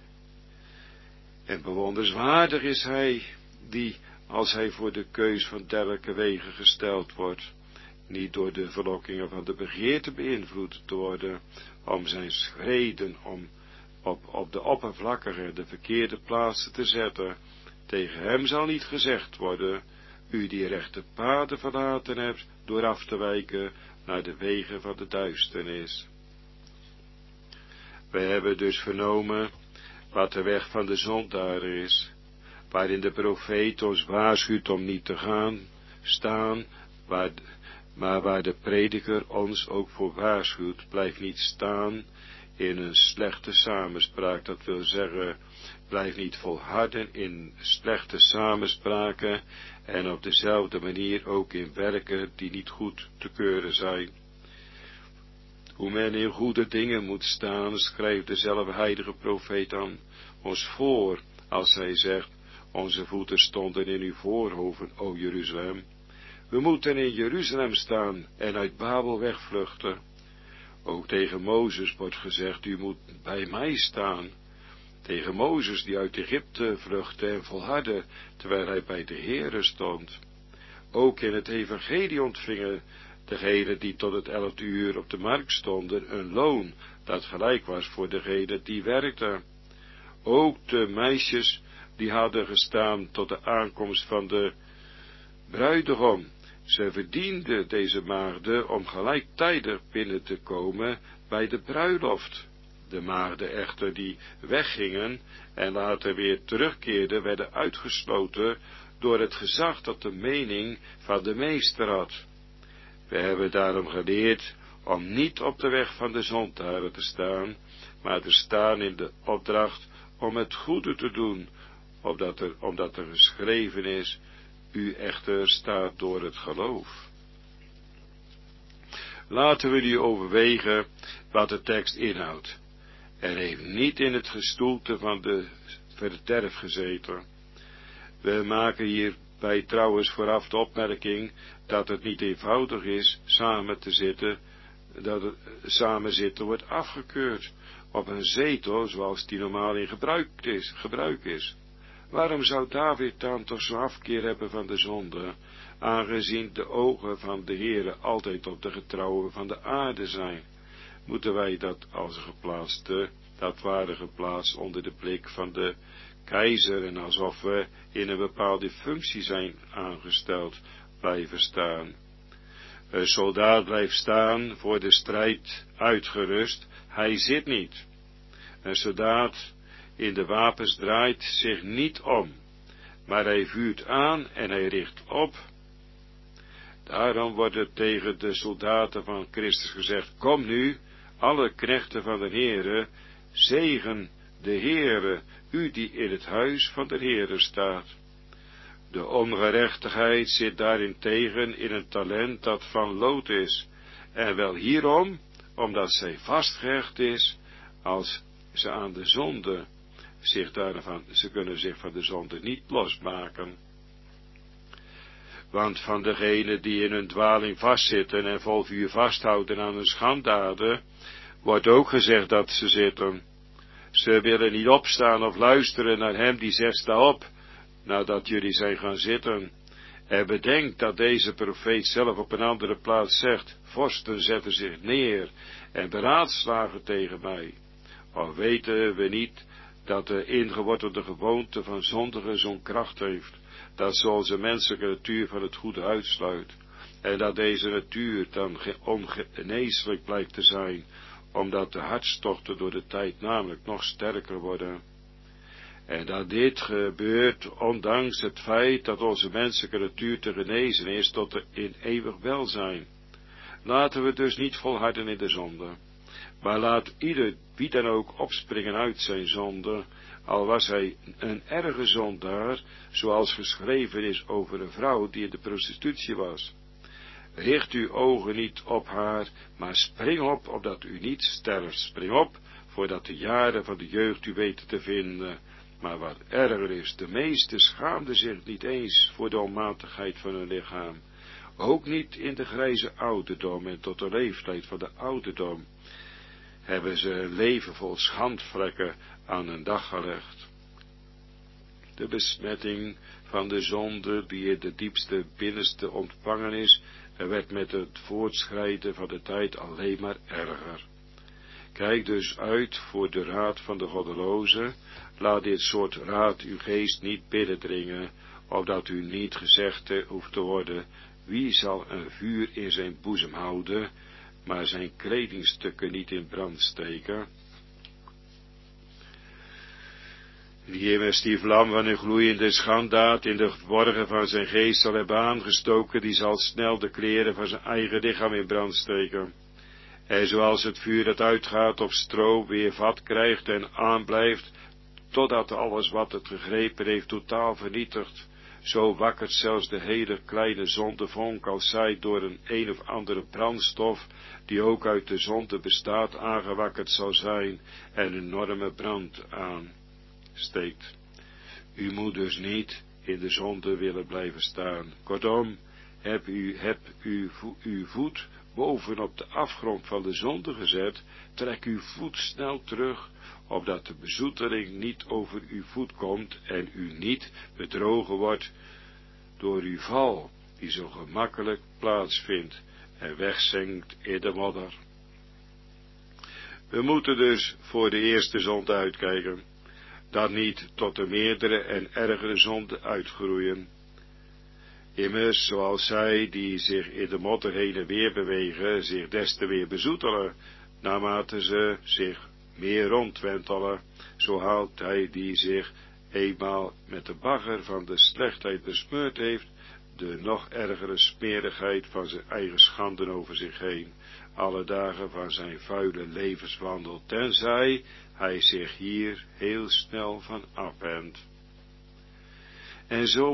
en bewonderenswaardig is hij die, als hij voor de keus van dergelijke wegen gesteld wordt, niet door de verlokkingen van de begeerte beïnvloed te worden, om zijn schreden op de oppervlakkige, de verkeerde plaatsen te zetten. Tegen hem zal niet gezegd worden, u die rechte paden verlaten hebt, door af te wijken naar de wegen van de duisternis. We hebben dus vernomen wat de weg van de zondaar is, waarin de profeet ons waarschuwt om niet te gaan staan, maar waar de prediker ons ook voor waarschuwt, blijf niet staan in een slechte samenspraak, dat wil zeggen, blijf niet volharden in slechte samenspraken en op dezelfde manier ook in werken die niet goed te keuren zijn. Hoe men in goede dingen moet staan, schrijft dezelfde heilige profeet aan ons voor, als hij zegt, onze voeten stonden in uw voorhoven, o Jeruzalem. We moeten in Jeruzalem staan en uit Babel wegvluchten. Ook tegen Mozes wordt gezegd, u moet bij mij staan. Tegen Mozes die uit Egypte vluchtte en volhardde, terwijl hij bij de Heere stond. Ook in het evangelie ontvingen degenen die tot het 11 uur op de markt stonden een loon, dat gelijk was voor degenen die werkten. Ook de meisjes die hadden gestaan tot de aankomst van de bruidegom. Ze verdienden deze maagden om gelijktijdig binnen te komen bij de bruiloft. De maagden echter die weggingen en later weer terugkeerden, werden uitgesloten door het gezag dat de mening van de meester had. We hebben daarom geleerd om niet op de weg van de zondaren te staan, maar te staan in de opdracht om het goede te doen, omdat er geschreven is, u echter staat door het geloof. Laten we nu overwegen wat de tekst inhoudt. Er heeft niet in het gestoelte van de verderf gezeten. We maken hierbij trouwens vooraf de opmerking dat het niet eenvoudig is samen te zitten, dat het samenzitten wordt afgekeurd op een zetel zoals die normaal in gebruik is. Waarom zou David dan toch zo'n afkeer hebben van de zonde, aangezien de ogen van de Heere altijd op de getrouwen van de aarde zijn? Moeten wij dat als geplaatste, dat waren geplaatst onder de blik van de keizer en alsof we in een bepaalde functie zijn aangesteld, blijven staan? Een soldaat blijft staan voor de strijd uitgerust, hij zit niet. Een soldaat in de wapens draait zich niet om, maar hij vuurt aan en hij richt op. Daarom wordt er tegen de soldaten van Christus gezegd, kom nu, alle knechten van de Heere, zegen de Heere, u die in het huis van de Heere staat. De ongerechtigheid zit daarentegen in een talent dat van lood is, en wel hierom, omdat zij vastgehecht is, als ze aan de zonde ze kunnen zich van de zonde niet losmaken. Want van degenen die in hun dwaling vastzitten en vol vuur vasthouden aan hun schanddaden, Wordt ook gezegd dat ze zitten. Ze willen niet opstaan of luisteren naar hem die zegt, sta op, nadat jullie zijn gaan zitten. En bedenk dat deze profeet zelf op een andere plaats zegt, vorsten zetten zich neer en beraadslagen tegen mij. Of weten we niet dat de ingewortelde gewoonte van zondigen zo'n kracht heeft, dat ze onze menselijke natuur van het goede uitsluit, en dat deze natuur dan ongeneeslijk blijkt te zijn, omdat de hartstochten door de tijd namelijk nog sterker worden. En dat dit gebeurt ondanks het feit dat onze menselijke natuur te genezen is tot in eeuwig welzijn. Laten we dus niet volharden in de zonde, maar laat ieder, wie dan ook, opspringen uit zijn zonde, al was hij een erge zondaar, zoals geschreven is over een vrouw die in de prostitutie was. Richt uw ogen niet op haar, maar spring op, opdat u niet sterft. Spring op, voordat de jaren van de jeugd u weten te vinden. Maar wat erger is, de meesten schaamden zich niet eens voor de onmatigheid van hun lichaam. Ook niet in de grijze ouderdom en tot de leeftijd van de ouderdom hebben ze een leven vol schandvlekken aan een dag gelegd. De besmetting van de zonde die in de diepste binnenste ontvangen is, werd met het voortschrijden van de tijd alleen maar erger. Kijk dus uit voor de raad van de goddelozen, laat dit soort raad uw geest niet binnendringen, opdat u niet gezegd hoeft te worden, wie zal een vuur in zijn boezem houden, maar zijn kledingstukken niet in brand steken. Wie immers die vlam van een gloeiende schanddaad in de worgen van zijn geest zal hebben aangestoken, die zal snel de kleren van zijn eigen lichaam in brand steken. En zoals het vuur dat uitgaat op stro weer vat krijgt en aanblijft, totdat alles wat het gegrepen heeft totaal vernietigt, zo wakkert zelfs de hele kleine zondevonk als zij door een of andere brandstof, die ook uit de zonde bestaat, aangewakkerd zal zijn en een enorme brand aansteekt. U moet dus niet in de zonde willen blijven staan. Kortom, heb uw voet bovenop de afgrond van de zonde gezet, trek uw voet snel terug, opdat de bezoeteling niet over uw voet komt en u niet bedrogen wordt door uw val, die zo gemakkelijk plaatsvindt en wegzinkt in de modder. We moeten dus voor de eerste zonde uitkijken, dat niet tot de meerdere en ergere zonde uitgroeien. Immers, zoals zij die zich in de modder heen en weer bewegen, zich des te weer bezoetelen, naarmate ze zich meer rondwentelen, zo haalt hij die zich eenmaal met de bagger van de slechtheid besmeurd heeft, de nog ergere smerigheid van zijn eigen schanden over zich heen, alle dagen van zijn vuile levenswandel, tenzij hij zich hier heel snel van afwendt. En zo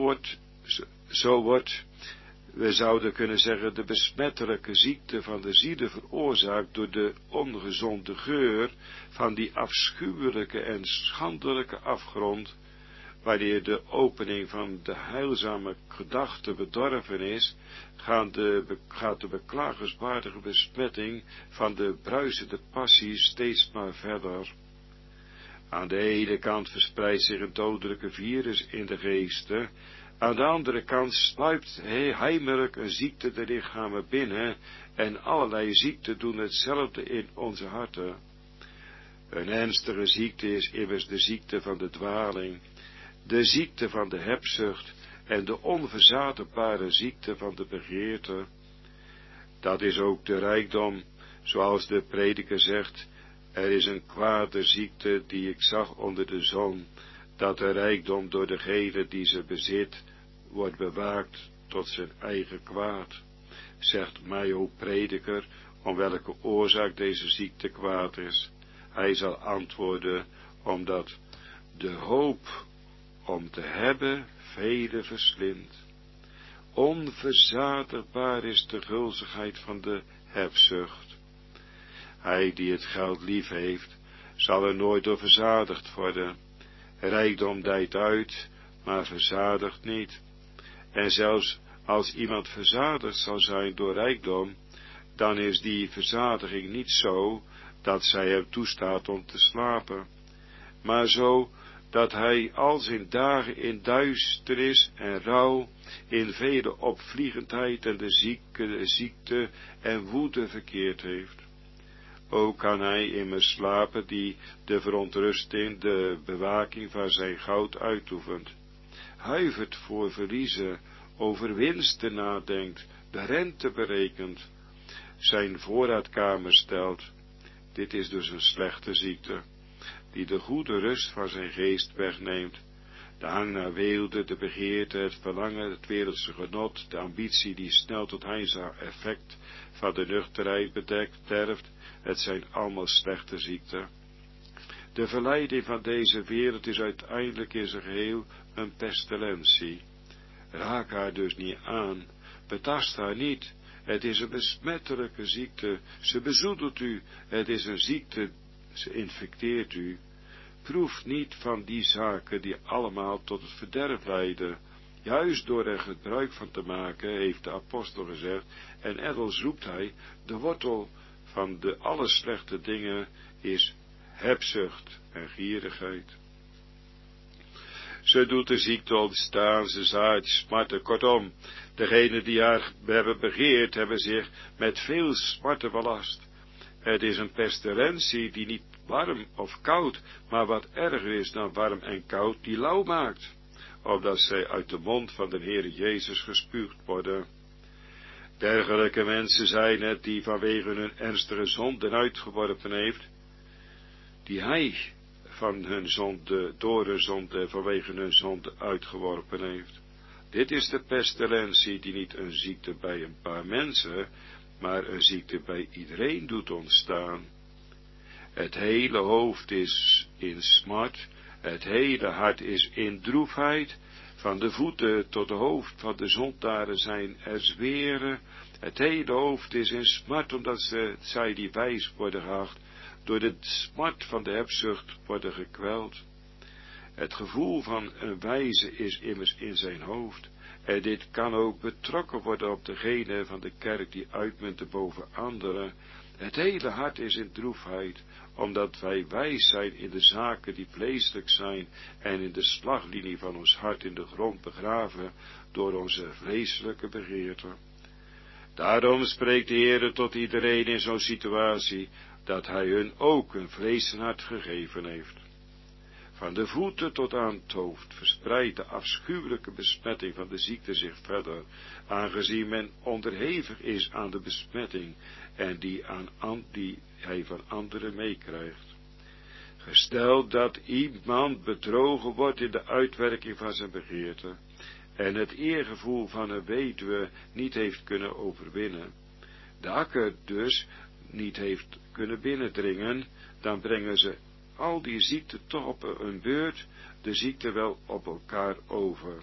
wordt, we zouden kunnen zeggen, de besmettelijke ziekte van de zielen veroorzaakt door de ongezonde geur van die afschuwelijke en schandelijke afgrond, wanneer de opening van de heilzame gedachte bedorven is, gaat de beklagenswaardige besmetting van de bruisende passie steeds maar verder. Aan de ene kant verspreidt zich een dodelijke virus in de geesten, aan de andere kant sluipt heimelijk een ziekte de lichamen binnen, en allerlei ziekten doen hetzelfde in onze harten. Een ernstige ziekte is immers de ziekte van de dwaling, de ziekte van de hebzucht en de onverzadigbare ziekte van de begeerte. Dat is ook de rijkdom, zoals de prediker zegt, er is een kwade ziekte die ik zag onder de zon, dat de rijkdom door degene die ze bezit, wordt bewaakt tot zijn eigen kwaad. Zegt mij, o prediker, om welke oorzaak deze ziekte kwaad is. Hij zal antwoorden, omdat de hoop om te hebben vele verslindt. Onverzadigbaar is de gulzigheid van de hebzucht. Hij die het geld lief heeft, zal er nooit door verzadigd worden. Rijkdom dijt uit, maar verzadigt niet. En zelfs als iemand verzadigd zal zijn door rijkdom, dan is die verzadiging niet zo, dat zij hem toestaat om te slapen, maar zo dat hij al zijn dagen in duisternis en rouw, in vele opvliegendheid en de ziekte en woede verkeerd heeft. Ook kan hij immers slapen die de verontrusting, de bewaking van zijn goud uitoefent, huivert voor verliezen, over winsten nadenkt, de rente berekent, zijn voorraadkamer stelt. Dit is dus een slechte ziekte, die de goede rust van zijn geest wegneemt. De hang naar weelde, de begeerte, het verlangen, het wereldse genot, de ambitie die snel tot heilzaam effect van de nuchterheid bederft, het zijn allemaal slechte ziekten. De verleiding van deze wereld is uiteindelijk in zijn geheel een pestilentie. Raak haar dus niet aan, betast haar niet. Het is een besmettelijke ziekte, ze bezoedelt u, het is een ziekte, ze infecteert u. Proef niet van die zaken die allemaal tot het verderf leiden. Juist door er gebruik van te maken, heeft de apostel gezegd, en elders roept hij, de wortel van de alle slechte dingen is hebzucht en gierigheid. Ze doet de ziekte ontstaan, ze zaait smarten, kortom, degenen die haar hebben begeerd, hebben zich met veel smarten belast. Het is een pestilentie die niet warm of koud, maar wat erger is dan warm en koud, die lauw maakt, opdat zij uit de mond van de Heer Jezus gespuugd worden. Dergelijke mensen zijn het die vanwege hun ernstige zonden uitgeworpen heeft, die hij van hun zonde, door hun zonde, vanwege hun zonde uitgeworpen heeft. Dit is de pestilentie die niet een ziekte bij een paar mensen, maar een ziekte bij iedereen doet ontstaan. Het hele hoofd is in smart, het hele hart is in droefheid, van de voeten tot de hoofd van de zondaren zijn er zweren, het hele hoofd is in smart, omdat zij die wijs worden geacht, door de smart van de hebzucht worden gekweld. Het gevoel van een wijze is immers in zijn hoofd, en dit kan ook betrokken worden op degene van de kerk die uitmunten boven anderen. Het hele hart is in droefheid, omdat wij wijs zijn in de zaken die vleeselijk zijn en in de slaglinie van ons hart in de grond begraven door onze vleeselijke begeerten. Daarom spreekt de Heer tot iedereen in zo'n situatie, dat hij hun ook een vleeshart gegeven heeft. Van de voeten tot aan het hoofd verspreidt de afschuwelijke besmetting van de ziekte zich verder, aangezien men onderhevig is aan de besmetting en die hij van anderen meekrijgt. Gesteld dat iemand bedrogen wordt in de uitwerking van zijn begeerte, en het eergevoel van een weduwe niet heeft kunnen overwinnen, de akker dus niet heeft kunnen binnendringen, dan brengen ze al die ziekten toch op een beurt, de ziekte wel op elkaar over.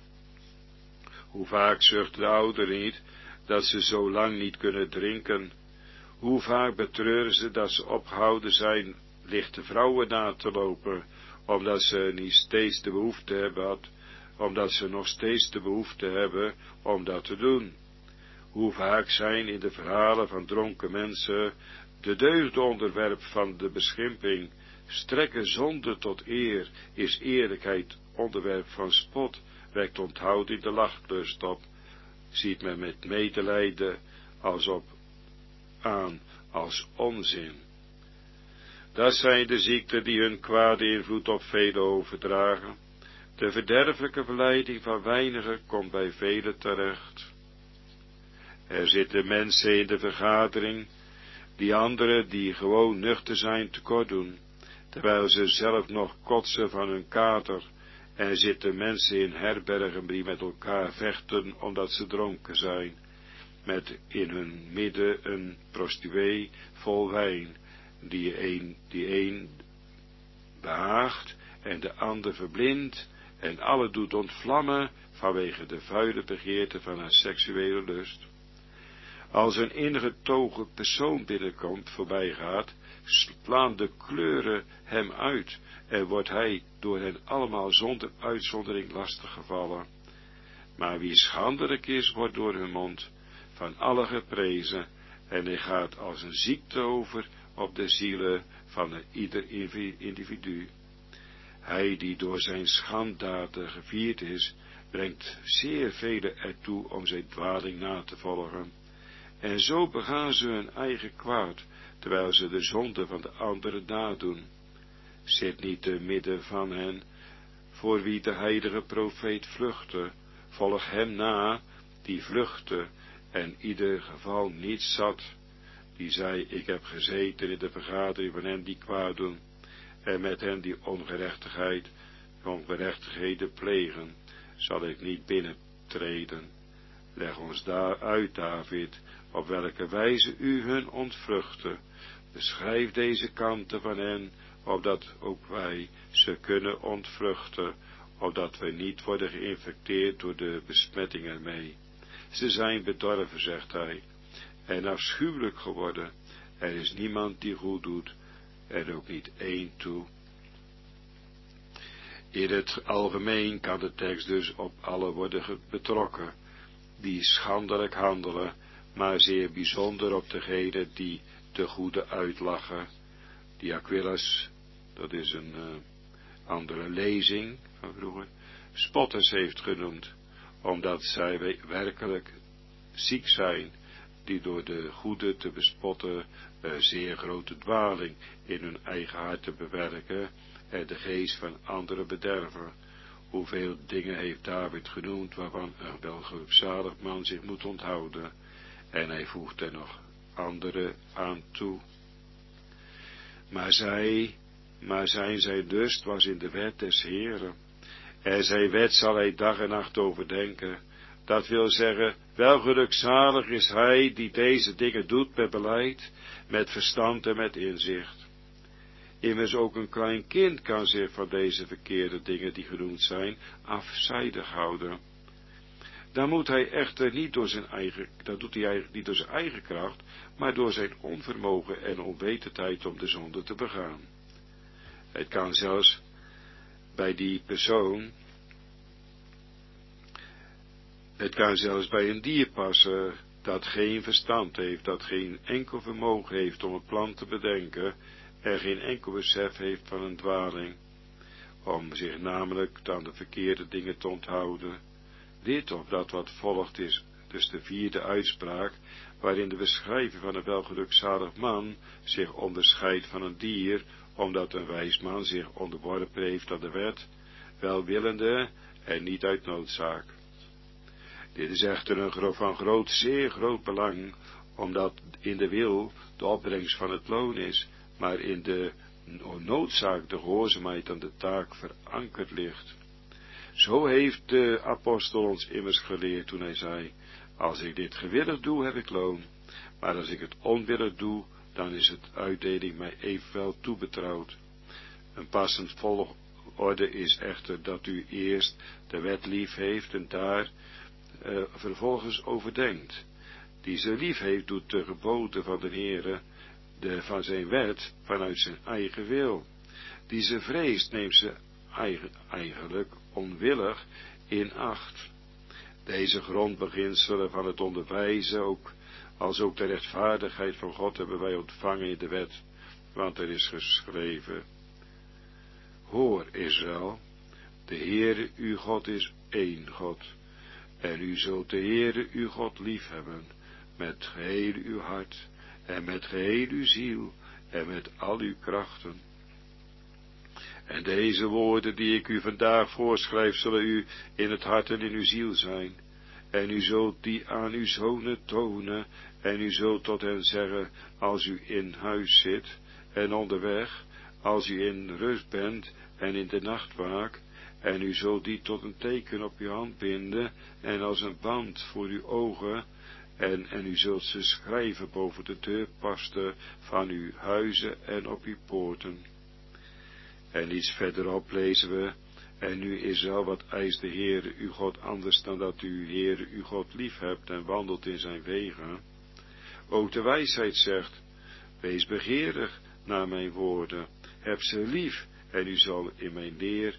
Hoe vaak zucht de ouder niet, dat ze zo lang niet kunnen drinken? Hoe vaak betreuren ze dat ze opgehouden zijn lichte vrouwen na te lopen, omdat ze niet steeds de behoefte hebben omdat ze nog steeds de behoefte hebben om dat te doen. Hoe vaak zijn in de verhalen van dronken mensen de deugden onderwerp van de beschimping, strekken zonde tot eer, is eerlijkheid onderwerp van spot, wekt onthouding de lachlust op, ziet men met medelijden als onzin. Dat zijn de ziekten die hun kwade invloed op velen overdragen. De verderfelijke verleiding van weinigen komt bij velen terecht. Er zitten mensen in de vergadering, die anderen die gewoon nuchter zijn tekort doen, terwijl ze zelf nog kotsen van hun kater, en zitten mensen in herbergen die met elkaar vechten omdat ze dronken zijn, met in hun midden een prostituee vol wijn, die een behaagt en de ander verblindt, en alle doet ontvlammen vanwege de vuile begeerte van haar seksuele lust. Als een ingetogen persoon binnenkomt, voorbijgaat, slaan de kleuren hem uit en wordt hij door hen allemaal zonder uitzondering lastiggevallen. Maar wie schandelijk is, wordt door hun mond van allen geprezen, en hij gaat als een ziekte over, op de zielen van ieder individu. Hij die door zijn schanddaden gevierd is, brengt zeer velen ertoe om zijn dwaling na te volgen. En zo begaan ze hun eigen kwaad, terwijl ze de zonde van de anderen nadoen. Zit niet te midden van hen, voor wie de heilige profeet vluchtte, volg hem na, die vluchtte, en ieder geval niet zat, die zei, ik heb gezeten in de vergadering van hen die kwaad doen, en met hen die ongerechtigheden plegen, zal ik niet binnentreden. Leg ons daar uit, David, op welke wijze u hun ontvluchtte. Beschrijf deze kanten van hen, opdat ook wij ze kunnen ontvluchten, opdat we niet worden geïnfecteerd door de besmetting ermee. Ze zijn bedorven, zegt hij, en afschuwelijk geworden. Er is niemand die goed doet, en ook niet één toe. In het algemeen kan de tekst dus op alle worden betrokken, die schandelijk handelen, maar zeer bijzonder op degene die de goede uitlachen. Die Aquillas, dat is een andere lezing van vroeger, spotters heeft genoemd, omdat zij werkelijk ziek zijn, die door de goede te bespotten zeer grote dwaling in hun eigen hart te bewerken en de geest van anderen bederven. Hoeveel dingen heeft David genoemd waarvan een welgelukzalig man zich moet onthouden, en hij voegt er nog andere aan toe. Maar zijn lust was in de wet des Heeren, en zijn wet zal hij dag en nacht overdenken. Dat wil zeggen, welgelukzalig is hij die deze dingen doet met beleid, met verstand en met inzicht. Immers ook een klein kind kan zich van deze verkeerde dingen die genoemd zijn, afzijdig houden. Dan moet hij echter niet door zijn eigen, dat doet hij eigenlijk niet door zijn eigen kracht, maar door zijn onvermogen en onwetendheid om de zonde te begaan. Het kan zelfs bij die persoon, het kan zelfs bij een dier passen, dat geen verstand heeft, dat geen enkel vermogen heeft om een plan te bedenken, en geen enkel besef heeft van een dwaling, om zich namelijk aan de verkeerde dingen te onthouden. Dit of dat wat volgt is dus de vierde uitspraak, waarin de beschrijving van een welgelukzalig man zich onderscheidt van een dier, omdat een wijs man zich onderworpen heeft aan de wet, welwillende en niet uit noodzaak. Dit is echter van zeer groot belang, omdat in de wil de opbrengst van het loon is, maar in de noodzaak de gehoorzaamheid aan de taak verankerd ligt. Zo heeft de apostel ons immers geleerd toen hij zei, als ik dit gewillig doe, heb ik loon, maar als ik het onwillig doe, dan is het uitdeling mij evenwel toebetrouwd. Een passend volgorde is echter dat u eerst de wet lief heeft en daar vervolgens overdenkt. Die ze lief heeft, doet de geboden van de Heere, van zijn wet, vanuit zijn eigen wil. Die ze vreest, neemt ze eigenlijk onwillig in acht. Deze grondbeginselen van het onderwijzen, als ook de rechtvaardigheid van God, hebben wij ontvangen in de wet, want er is geschreven, hoor Israël, de Heere uw God is één God, en u zult de Heere uw God liefhebben, met geheel uw hart, en met geheel uw ziel, en met al uw krachten. En deze woorden die ik u vandaag voorschrijf, zullen u in het hart en in uw ziel zijn. En u zult die aan uw zonen tonen, en u zult tot hen zeggen, als u in huis zit, en onderweg, als u in rust bent, en in de nachtwaak, en u zult die tot een teken op uw hand binden, en als een band voor uw ogen, en u zult ze schrijven boven de deurposten van uw huizen en op uw poorten. En iets verderop lezen we, en nu is wel wat eist de Heere uw God anders dan dat u Heere uw God lief hebt en wandelt in zijn wegen. Ook de wijsheid zegt, wees begeerig naar mijn woorden, heb ze lief en u zult in mijn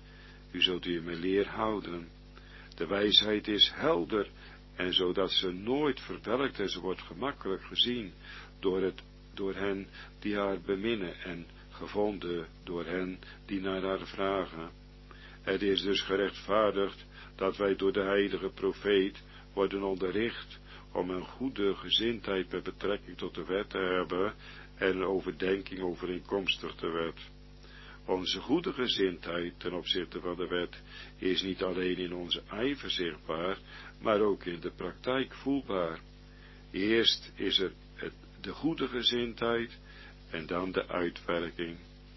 leer houden. De wijsheid is helder en zodat ze nooit verwelkt en ze wordt gemakkelijk gezien door het door hen die haar beminnen en gevonden door hen die naar haar vragen. Het is dus gerechtvaardigd dat wij door de heilige profeet worden onderricht om een goede gezindheid met betrekking tot de wet te hebben en een overdenking overeenkomstig de wet. Onze goede gezindheid ten opzichte van de wet is niet alleen in onze ijver zichtbaar, maar ook in de praktijk voelbaar. Eerst is er de goede gezindheid en dan de uitwerking.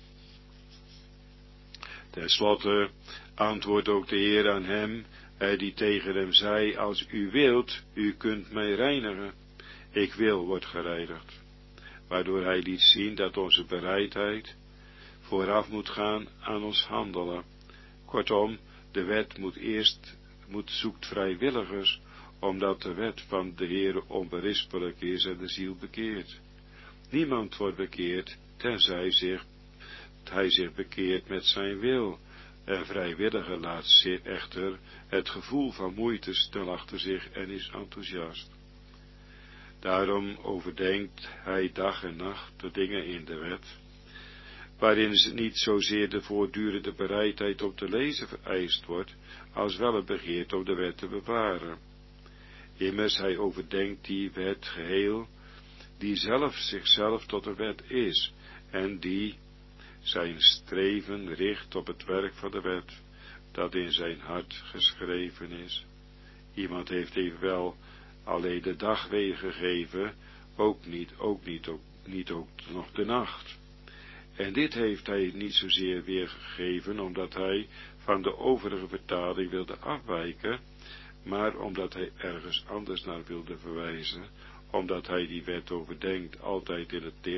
Ten slotte antwoordt ook de Heer aan hem, die tegen hem zei, als u wilt, u kunt mij reinigen. Ik wil, wordt gereinigd. Waardoor hij liet zien dat onze bereidheid vooraf moet gaan aan ons handelen. Kortom, de wet zoekt vrijwilligers, omdat de wet van de Heer onberispelijk is en de ziel bekeert. Niemand wordt bekeerd, tenzij hij zich bekeert met zijn wil. En vrijwilliger laat echter het gevoel van moeite snel achter zich en is enthousiast. Daarom overdenkt hij dag en nacht de dingen in de wet, waarin niet zozeer de voortdurende bereidheid om te lezen vereist wordt, als wel het begeert om de wet te bewaren. Immers hij overdenkt die wet geheel, die zichzelf tot een wet is, en die zijn streven richt op het werk van de wet, dat in zijn hart geschreven is. Iemand heeft evenwel alleen de dag weergegeven, ook nog de nacht. En dit heeft hij niet zozeer weergegeven, omdat hij van de overige vertaling wilde afwijken, maar omdat hij ergens anders naar wilde verwijzen, omdat hij die wet overdenkt altijd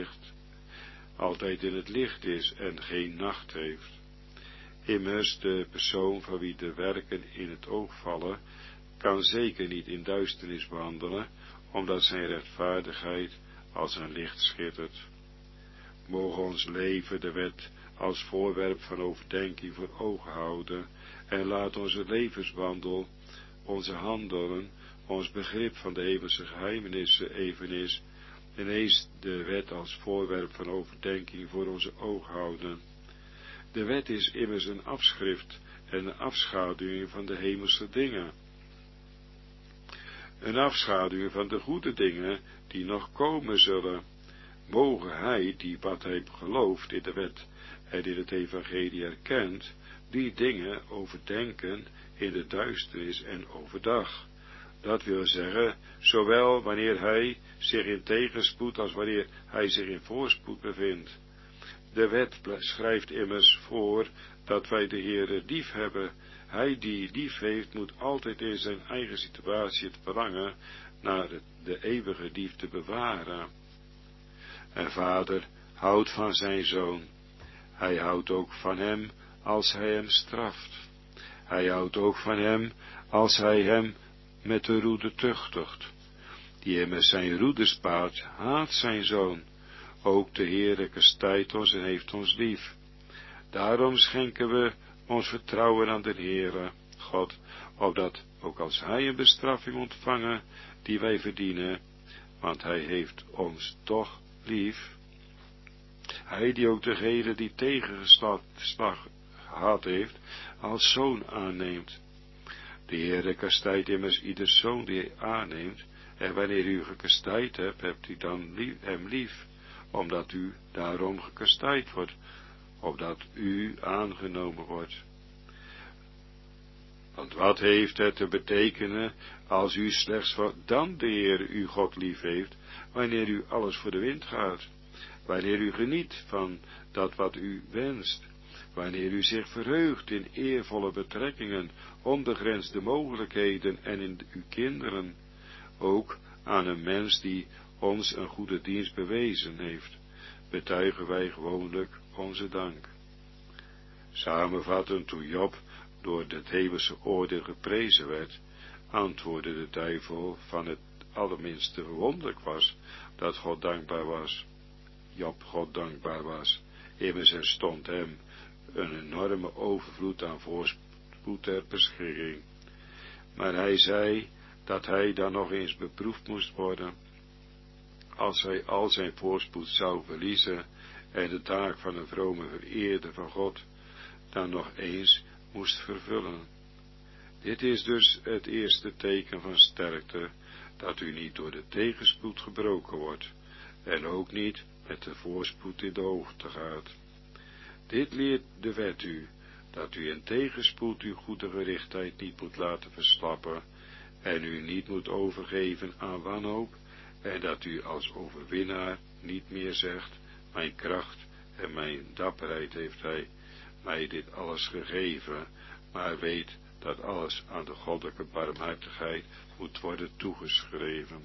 in het licht is en geen nacht heeft. Immers, de persoon van wie de werken in het oog vallen, kan zeker niet in duisternis wandelen, omdat zijn rechtvaardigheid als een licht schittert. Mogen ons leven de wet als voorwerp van overdenking voor ogen houden, en laat onze levenswandel, onze handelen, ons begrip van de hemelse geheimenissen eveneens ineens de wet als voorwerp van overdenking voor onze ogen houden. De wet is immers een afschrift en een afschaduwing van de hemelse dingen. Een afschaduwing van de goede dingen die nog komen zullen. Mogen hij, die wat hij gelooft in de wet en in het evangelie erkent, die dingen overdenken in de duisternis en overdag. Dat wil zeggen, zowel wanneer hij zich in tegenspoed als wanneer hij zich in voorspoed bevindt. De wet schrijft immers voor dat wij de Heere lief hebben. Hij die lief heeft, moet altijd in zijn eigen situatie het verlangen naar de eeuwige liefde bewaren. En vader houdt van zijn zoon. Hij houdt ook van hem als hij hem straft. Hij houdt ook van hem als hij hem met de roede tuchtigt. Die immers zijn roede spaart, haat zijn zoon. Ook de Heere kastijdt ons en heeft ons lief. Daarom schenken we ons vertrouwen aan de Heere, God, opdat ook als hij een bestraffing ontvangen, die wij verdienen, want hij heeft ons toch lief. Hij die ook degene die tegengeslag gehad heeft, als zoon aanneemt. De Heere kastijdt immers ieder zoon die hij aanneemt, en wanneer u gekastijd hebt u dan hem lief, omdat u daarom gekastijd wordt, opdat u aangenomen wordt. Want wat heeft het te betekenen, als u slechts dan de Heere uw God lief heeft, wanneer u alles voor de wind gaat, wanneer u geniet van dat wat u wenst, wanneer u zich verheugt in eervolle betrekkingen, onbegrensde mogelijkheden en in uw kinderen, ook aan een mens die ons een goede dienst bewezen heeft, betuigen wij gewoonlijk onze dank. Samenvattend, toen Job door het hemelse oordeel geprezen werd, antwoordde de duivel van het allerminste verwonderlijk was, dat God dankbaar was. Job God dankbaar was, immers er stond hem een enorme overvloed aan voorspoed ter beschikking. Maar hij zei dat hij dan nog eens beproefd moest worden. als hij al zijn voorspoed zou verliezen en de taak van een vrome vereerder van God dan nog eens moest vervullen. Dit is dus het eerste teken van sterkte, dat u niet door de tegenspoed gebroken wordt, en ook niet met de voorspoed in de hoogte gaat. Dit leert de wet u, dat u in tegenspoed uw goede gerichtheid niet moet laten verslappen, en u niet moet overgeven aan wanhoop, en dat u als overwinnaar niet meer zegt, mijn kracht en mijn dapperheid heeft hij mij dit alles gegeven, maar weet dat alles aan de goddelijke barmhartigheid moet worden toegeschreven.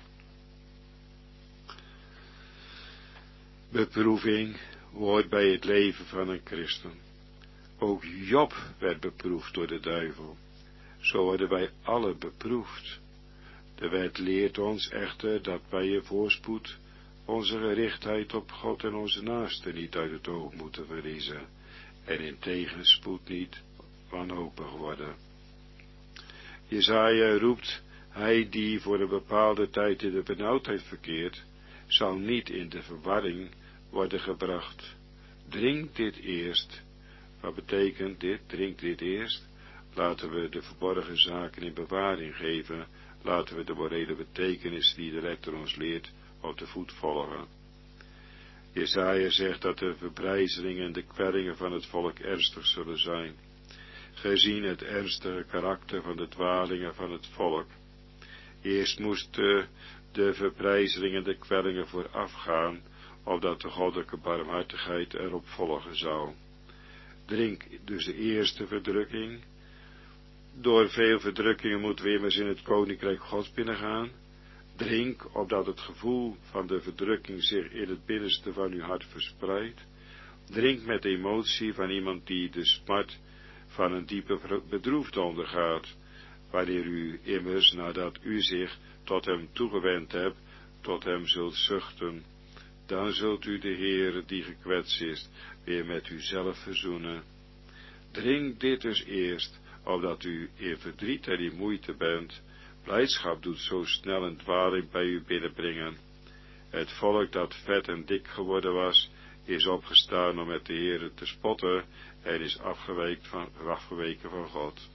Beproeving hoort bij het leven van een christen. Ook Job werd beproefd door de duivel. Zo worden wij alle beproefd. De wet leert ons echter dat wij in voorspoed onze gerichtheid op God en onze naasten niet uit het oog moeten verliezen, en in tegenspoed niet wanhopig worden. Jesaja roept, hij die voor een bepaalde tijd in de benauwdheid verkeert, zal niet in de verwarring worden gebracht. Drink dit eerst. Wat betekent dit? Drink dit eerst. Laten we de verborgen zaken in bewaring geven. Laten we de morele betekenis die de letter ons leert op de voet volgen. Jesaja zegt dat de verbrijzelingen en de kwellingen van het volk ernstig zullen zijn, gezien het ernstige karakter van de dwalingen van het volk. Eerst moesten de verbrijzelingen en de kwellingen voorafgaan, opdat de goddelijke barmhartigheid erop volgen zou. Drink dus de eerste verdrukking. Door veel verdrukkingen moeten we immers in het koninkrijk Gods binnengaan. Drink, opdat het gevoel van de verdrukking zich in het binnenste van uw hart verspreidt. Drink met emotie van iemand die de smart van een diepe bedroefde ondergaat, wanneer u immers, nadat u zich tot hem toegewend hebt, tot hem zult zuchten. Dan zult u de Heere, die gekwetst is, weer met uzelf verzoenen. Drink dit dus eerst, opdat u in verdriet en in moeite bent. Blijdschap doet zo snel een dwaling bij u binnenbrengen. Het volk dat vet en dik geworden was, is opgestaan om met de Heere te spotten en is afgeweken van God.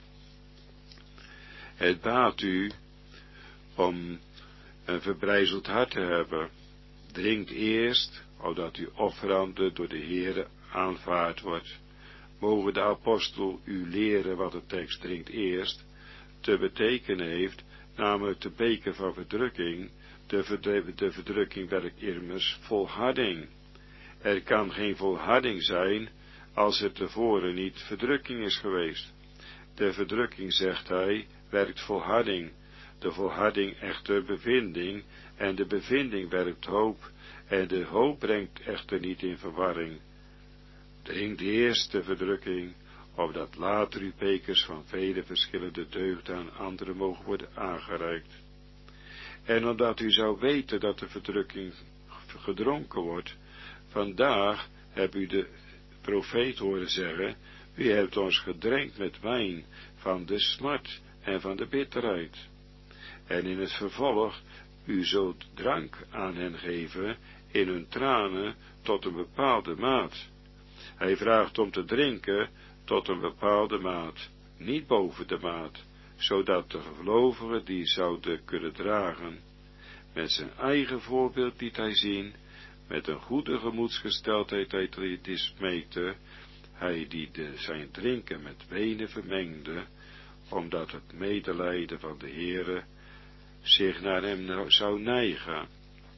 Het baat u om een verbrijzeld hart te hebben. Drink eerst, opdat uw offerande door de Heere aanvaard wordt. Mogen de apostel u leren wat de tekst drinkt eerst te betekenen heeft, namelijk de beker van verdrukking. De verdrukking werkt immers volharding. Er kan geen volharding zijn als er tevoren niet verdrukking is geweest. De verdrukking, zegt hij, werkt volharding. De volharding echter bevinding, en de bevinding werkt hoop, en de hoop brengt echter niet in verwarring. Drink eerst de verdrukking, opdat later uw bekers van vele verschillende deugden aan anderen mogen worden aangereikt. En omdat u zou weten dat de verdrukking gedronken wordt, vandaag hebt u de profeet horen zeggen, u hebt ons gedrenkt met wijn van de smart en van de bitterheid. En in het vervolg, u zult drank aan hen geven in hun tranen tot een bepaalde maat. Hij vraagt om te drinken tot een bepaalde maat, niet boven de maat, zodat de gelovigen die zouden kunnen dragen. Met zijn eigen voorbeeld liet hij zien, met een goede gemoedsgesteldheid hij dit smete, hij die zijn drinken met wenen vermengde, omdat het medelijden van de Heere zich naar hem zou neigen.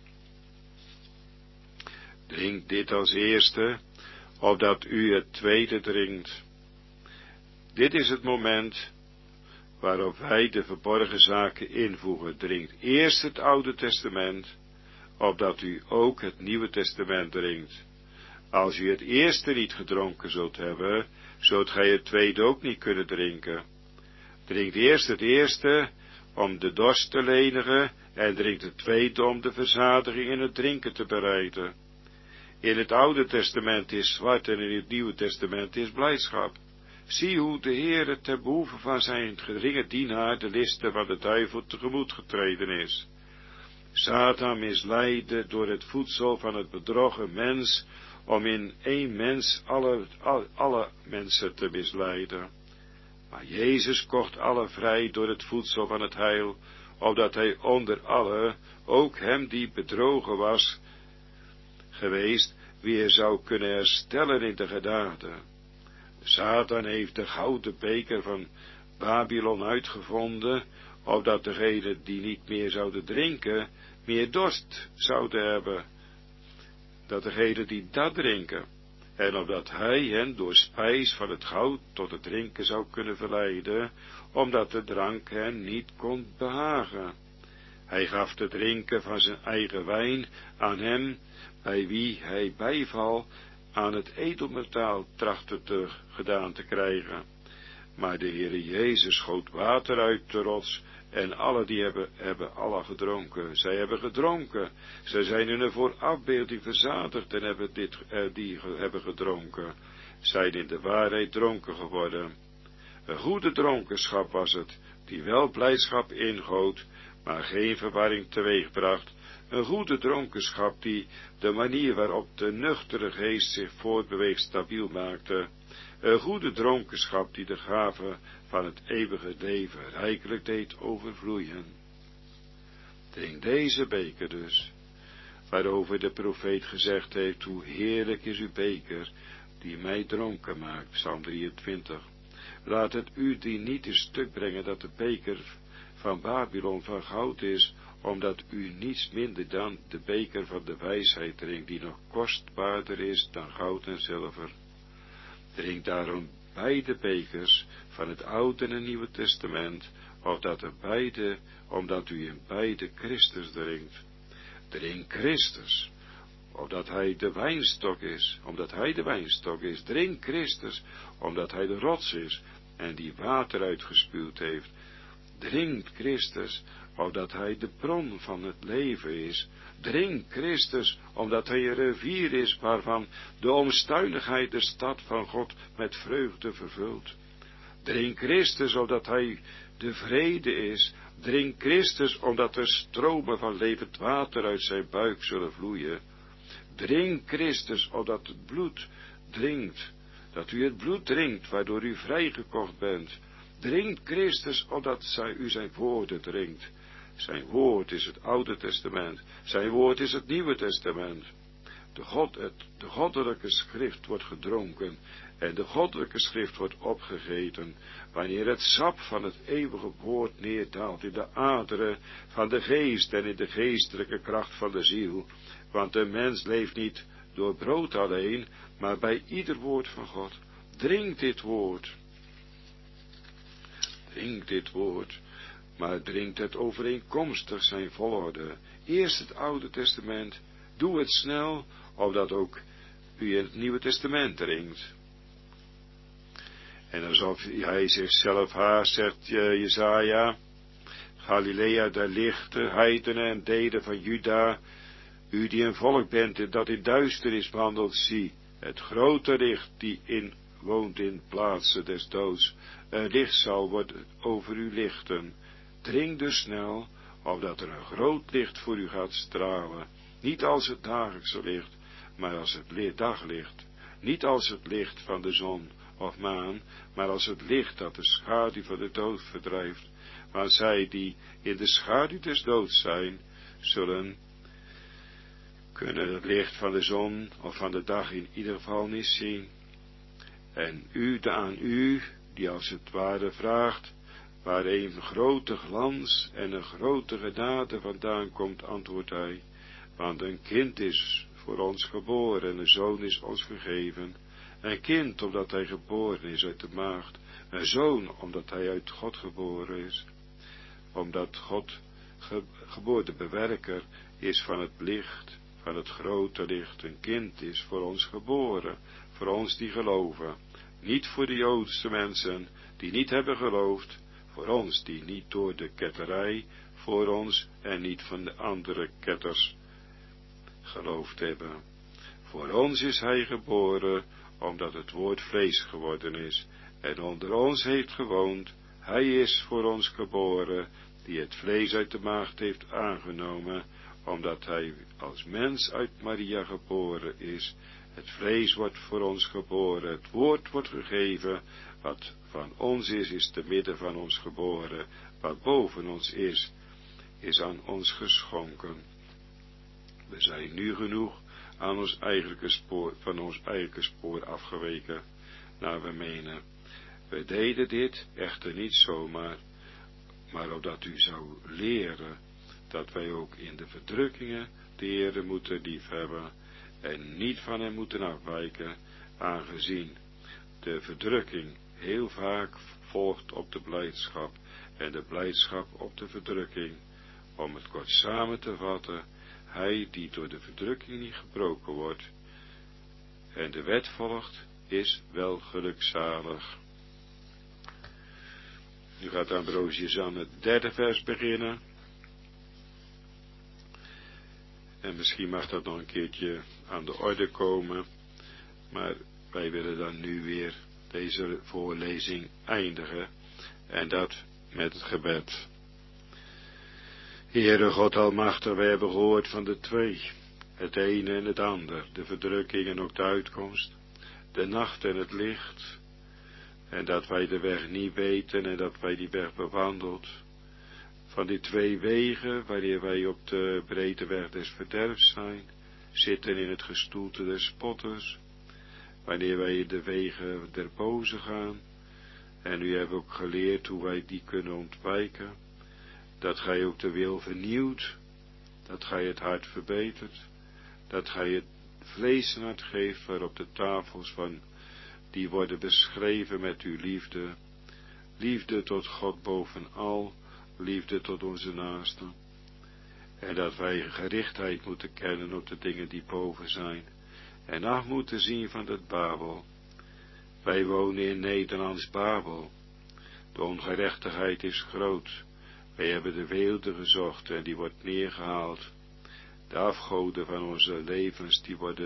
Drink dit als eerste, opdat u het tweede drinkt. Dit is het moment waarop wij de verborgen zaken invoegen. Drinkt eerst het Oude Testament, opdat u ook het Nieuwe Testament drinkt. Als u het eerste niet gedronken zult hebben, zult gij het tweede ook niet kunnen drinken. Drinkt eerst het eerste om de dorst te lenigen, en drinkt het tweede om de verzadiging in het drinken te bereiden. In het Oude Testament is zwart en in het Nieuwe Testament is blijdschap. Zie hoe de Heere ten behoeve van zijn geringe dienaar de listen van de duivel tegemoet getreden is. Satan misleidde door het voedsel van het bedrogen mens, om in één mens alle mensen te misleiden. Maar Jezus kocht alle vrij door het voedsel van het heil, opdat hij onder alle, ook hem die bedrogen was geweest, weer zou kunnen herstellen in de genade. Satan heeft de gouden beker van Babylon uitgevonden, opdat degenen die niet meer zouden drinken, meer dorst zouden hebben, dat degenen die dat drinken, en opdat hij hen door spijs van het goud tot het drinken zou kunnen verleiden, omdat de drank hen niet kon behagen. Hij gaf te drinken van zijn eigen wijn aan hem, bij wie hij bijval aan het edelmetaal trachtte gedaan te krijgen. Maar de Heere Jezus schoot water uit de rots, en alle die hebben alle gedronken. Zij hebben gedronken. Zij zijn in een voorafbeelding verzadigd en hebben gedronken. Zijn in de waarheid dronken geworden. Een goede dronkenschap was het, die wel blijdschap ingoot, maar geen verwarring teweegbracht. Een goede dronkenschap die de manier waarop de nuchtere geest zich voortbeweegt stabiel maakte. Een goede dronkenschap die de gave van het eeuwige leven rijkelijk deed overvloeien. Drink deze beker dus, waarover de profeet gezegd heeft, hoe heerlijk is uw beker, die mij dronken maakt, Psalm 23. Laat het u die niet in stuk brengen dat de beker van Babylon van goud is, omdat u niets minder dan de beker van de wijsheid drinkt, die nog kostbaarder is dan goud en zilver. Drink daarom beide bekers van het Oude en Nieuwe Testament, omdat u in beide Christus drinkt. Drink Christus, omdat hij de wijnstok is, Drink Christus, omdat hij de rots is en die water uitgespuwd heeft. Drink Christus, omdat hij de bron van het leven is. Drink Christus, omdat hij een rivier is, waarvan de omstuinigheid de stad van God met vreugde vervult. Drink Christus, omdat hij de vrede is. Drink Christus, omdat er stromen van levend water uit zijn buik zullen vloeien. Drink Christus, omdat het bloed drinkt, dat u het bloed drinkt, waardoor u vrijgekocht bent. Drink Christus, opdat u zijn woorden drinkt. Zijn woord is het Oude Testament, zijn woord is het Nieuwe Testament. De goddelijke schrift wordt gedronken en de goddelijke schrift wordt opgegeten, wanneer het sap van het eeuwige woord neerdaalt in de aderen van de geest en in de geestelijke kracht van de ziel, want de mens leeft niet door brood alleen, maar bij ieder woord van God. Drink dit woord. Drink dit woord, maar drink het overeenkomstig zijn volgorde. Eerst het Oude Testament, doe het snel, opdat ook u in het Nieuwe Testament drinkt. En alsof hij zichzelf haast, zegt Jesaja, Galilea, daar ligt de heidenen en delen van Juda, u die een volk bent en dat in duisternis wandelt, zie, het grote licht die woont in plaatsen des doods, een licht zal worden over u lichten. Drink dus snel, opdat er een groot licht voor u gaat stralen, niet als het dagelijkse licht, maar als het daglicht, niet als het licht van de zon of maan, maar als het licht dat de schaduw van de dood verdrijft. Want zij die in de schaduw des doods zijn, kunnen het licht van de zon of van de dag in ieder geval niet zien. En aan u, die als het ware vraagt, waar een grote glans en een grote genade vandaan komt, antwoordt hij, want een kind is voor ons geboren en een zoon is ons gegeven. Een kind omdat hij geboren is uit de maagd, een zoon omdat hij uit God geboren is. Omdat God geboren bewerker is van het licht, van het grote licht. Een kind is voor ons geboren, voor ons die geloven. Niet voor de Joodse mensen die niet hebben geloofd, voor ons die niet door de ketterij, voor ons en niet van de andere ketters geloofd hebben. Voor ons is hij geboren, omdat het woord vlees geworden is en onder ons heeft gewoond. Hij is voor ons geboren, die het vlees uit de maagd heeft aangenomen, omdat hij als mens uit Maria geboren is. Het vlees wordt voor ons geboren, het woord wordt gegeven, wat van ons is te midden van ons geboren, wat boven ons is aan ons geschonken. We zijn nu genoeg aan van ons eigen spoor afgeweken, naar we menen. We deden dit echter niet zomaar, maar opdat u zou leren dat wij ook in de verdrukkingen de Heere moeten liefhebben en niet van hem moeten afwijken, aangezien de verdrukking heel vaak volgt op de blijdschap en de blijdschap op de verdrukking. Om het kort samen te vatten, hij die door de verdrukking niet gebroken wordt en de wet volgt, is wel gelukzalig. Nu gaat Ambrosius aan het 3e vers beginnen. En misschien mag dat nog een keertje aan de orde komen, maar wij willen dan nu weer deze voorlezing eindigen, en dat met het gebed. Heere God Almachtig, wij hebben gehoord van de twee, het ene en het ander, de verdrukking en ook de uitkomst, de nacht en het licht, en dat wij de weg niet weten en dat wij die weg bewandeld. Van die twee wegen, wanneer wij op de brede weg des verderfs zijn, zitten in het gestoelte des spotters, wanneer wij in de wegen der boze gaan, en u hebt ook geleerd hoe wij die kunnen ontwijken, dat gij ook de wil vernieuwt, dat gij het hart verbetert, dat gij het vlees en hart geeft waarop de tafels van die worden beschreven met uw liefde, liefde tot God bovenal, liefde tot onze naasten, en dat wij gerichtheid moeten kennen op de dingen die boven zijn, en af moeten zien van het Babel. Wij wonen in Nederlands Babel, de ongerechtigheid is groot, wij hebben de weelde gezocht en die wordt neergehaald, de afgoden van onze levens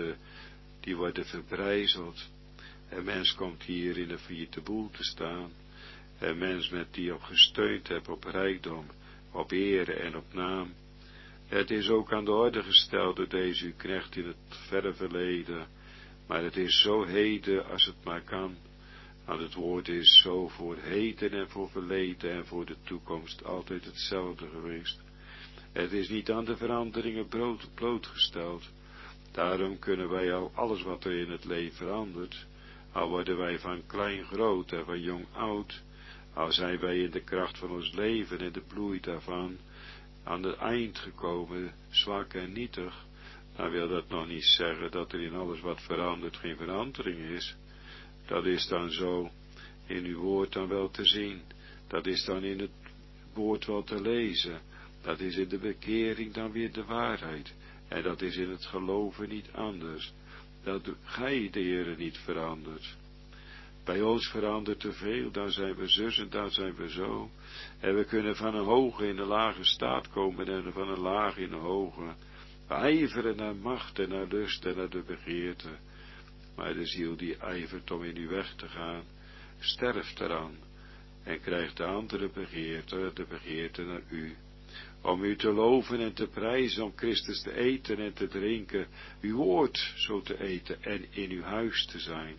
die worden verbrijzeld, en mens komt hier in een failliete boel te staan, en mens met die op gesteund hebt op rijkdom, op ere en op naam. Het is ook aan de orde gesteld door deze uw knecht in het verre verleden, maar het is zo heden als het maar kan, want het woord is zo voor heden en voor verleden en voor de toekomst altijd hetzelfde geweest. Het is niet aan de veranderingen blootgesteld, daarom kunnen wij al alles wat er in het leven verandert, al worden wij van klein groot en van jong oud, al zijn wij in de kracht van ons leven en de bloei daarvan aan het eind gekomen, zwak en nietig, dan wil dat nog niet zeggen dat er in alles wat verandert geen verandering is. Dat is dan zo in uw woord dan wel te zien, dat is dan in het woord wel te lezen, dat is in de bekering dan weer de waarheid, en dat is in het geloven niet anders, dat gij de Heere niet verandert. Bij ons verandert te veel, dan zijn we zus en dan zijn we zo. En we kunnen van een hoge in een lage staat komen en van een lage in een hoge. We ijveren naar macht en naar lust en naar de begeerte. Maar de ziel die ijvert om in uw weg te gaan, sterft eraan en krijgt de andere begeerte, de begeerte naar u. Om u te loven en te prijzen, om Christus te eten en te drinken, uw woord zo te eten en in uw huis te zijn.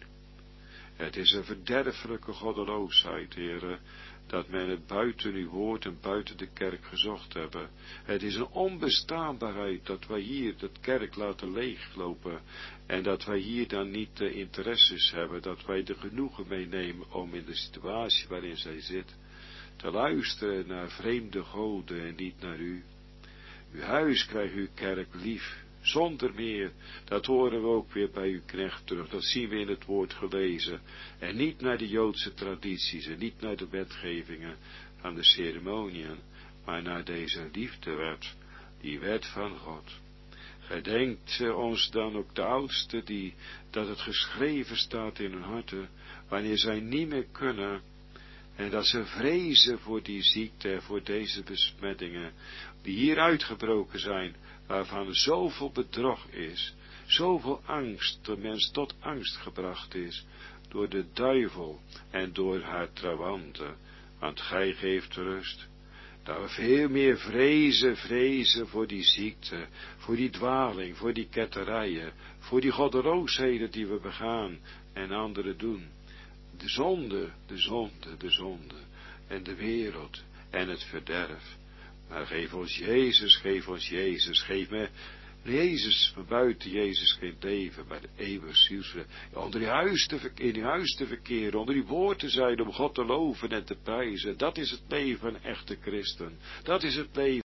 Het is een verderfelijke goddeloosheid, Heere, dat men het buiten uw woord en buiten de kerk gezocht hebben. Het is een onbestaanbaarheid dat wij hier de kerk laten leeglopen en dat wij hier dan niet de interesses hebben, dat wij er genoegen meenemen om in de situatie waarin zij zit, te luisteren naar vreemde goden en niet naar u. Uw huis krijgt uw kerk lief, zonder meer, dat horen we ook weer bij uw knecht terug, dat zien we in het woord gelezen, en niet naar de Joodse tradities en niet naar de wetgevingen van de ceremoniën, maar naar deze liefdewet, die wet van God. Gedenkt ons dan ook de oudsten, dat het geschreven staat in hun harten, wanneer zij niet meer kunnen, en dat ze vrezen voor die ziekte en voor deze besmettingen, die hier uitgebroken zijn, waarvan zoveel bedrog is, zoveel angst, de mens tot angst gebracht is, door de duivel en door haar trawanten, want gij geeft rust. Dat we veel meer vrezen voor die ziekte, voor die dwaling, voor die ketterijen, voor die goddeloosheden die we begaan en anderen doen. De zonde, de zonde, de zonde en de wereld en het verderf. Maar geef ons Jezus, geef me Jezus, van buiten Jezus geen leven, maar de eeuwige zielsvrede. Onder in uw huis te verkeren, onder uw woord te zijn, om God te loven en te prijzen. Dat is het leven van een echte christen. Dat is het leven.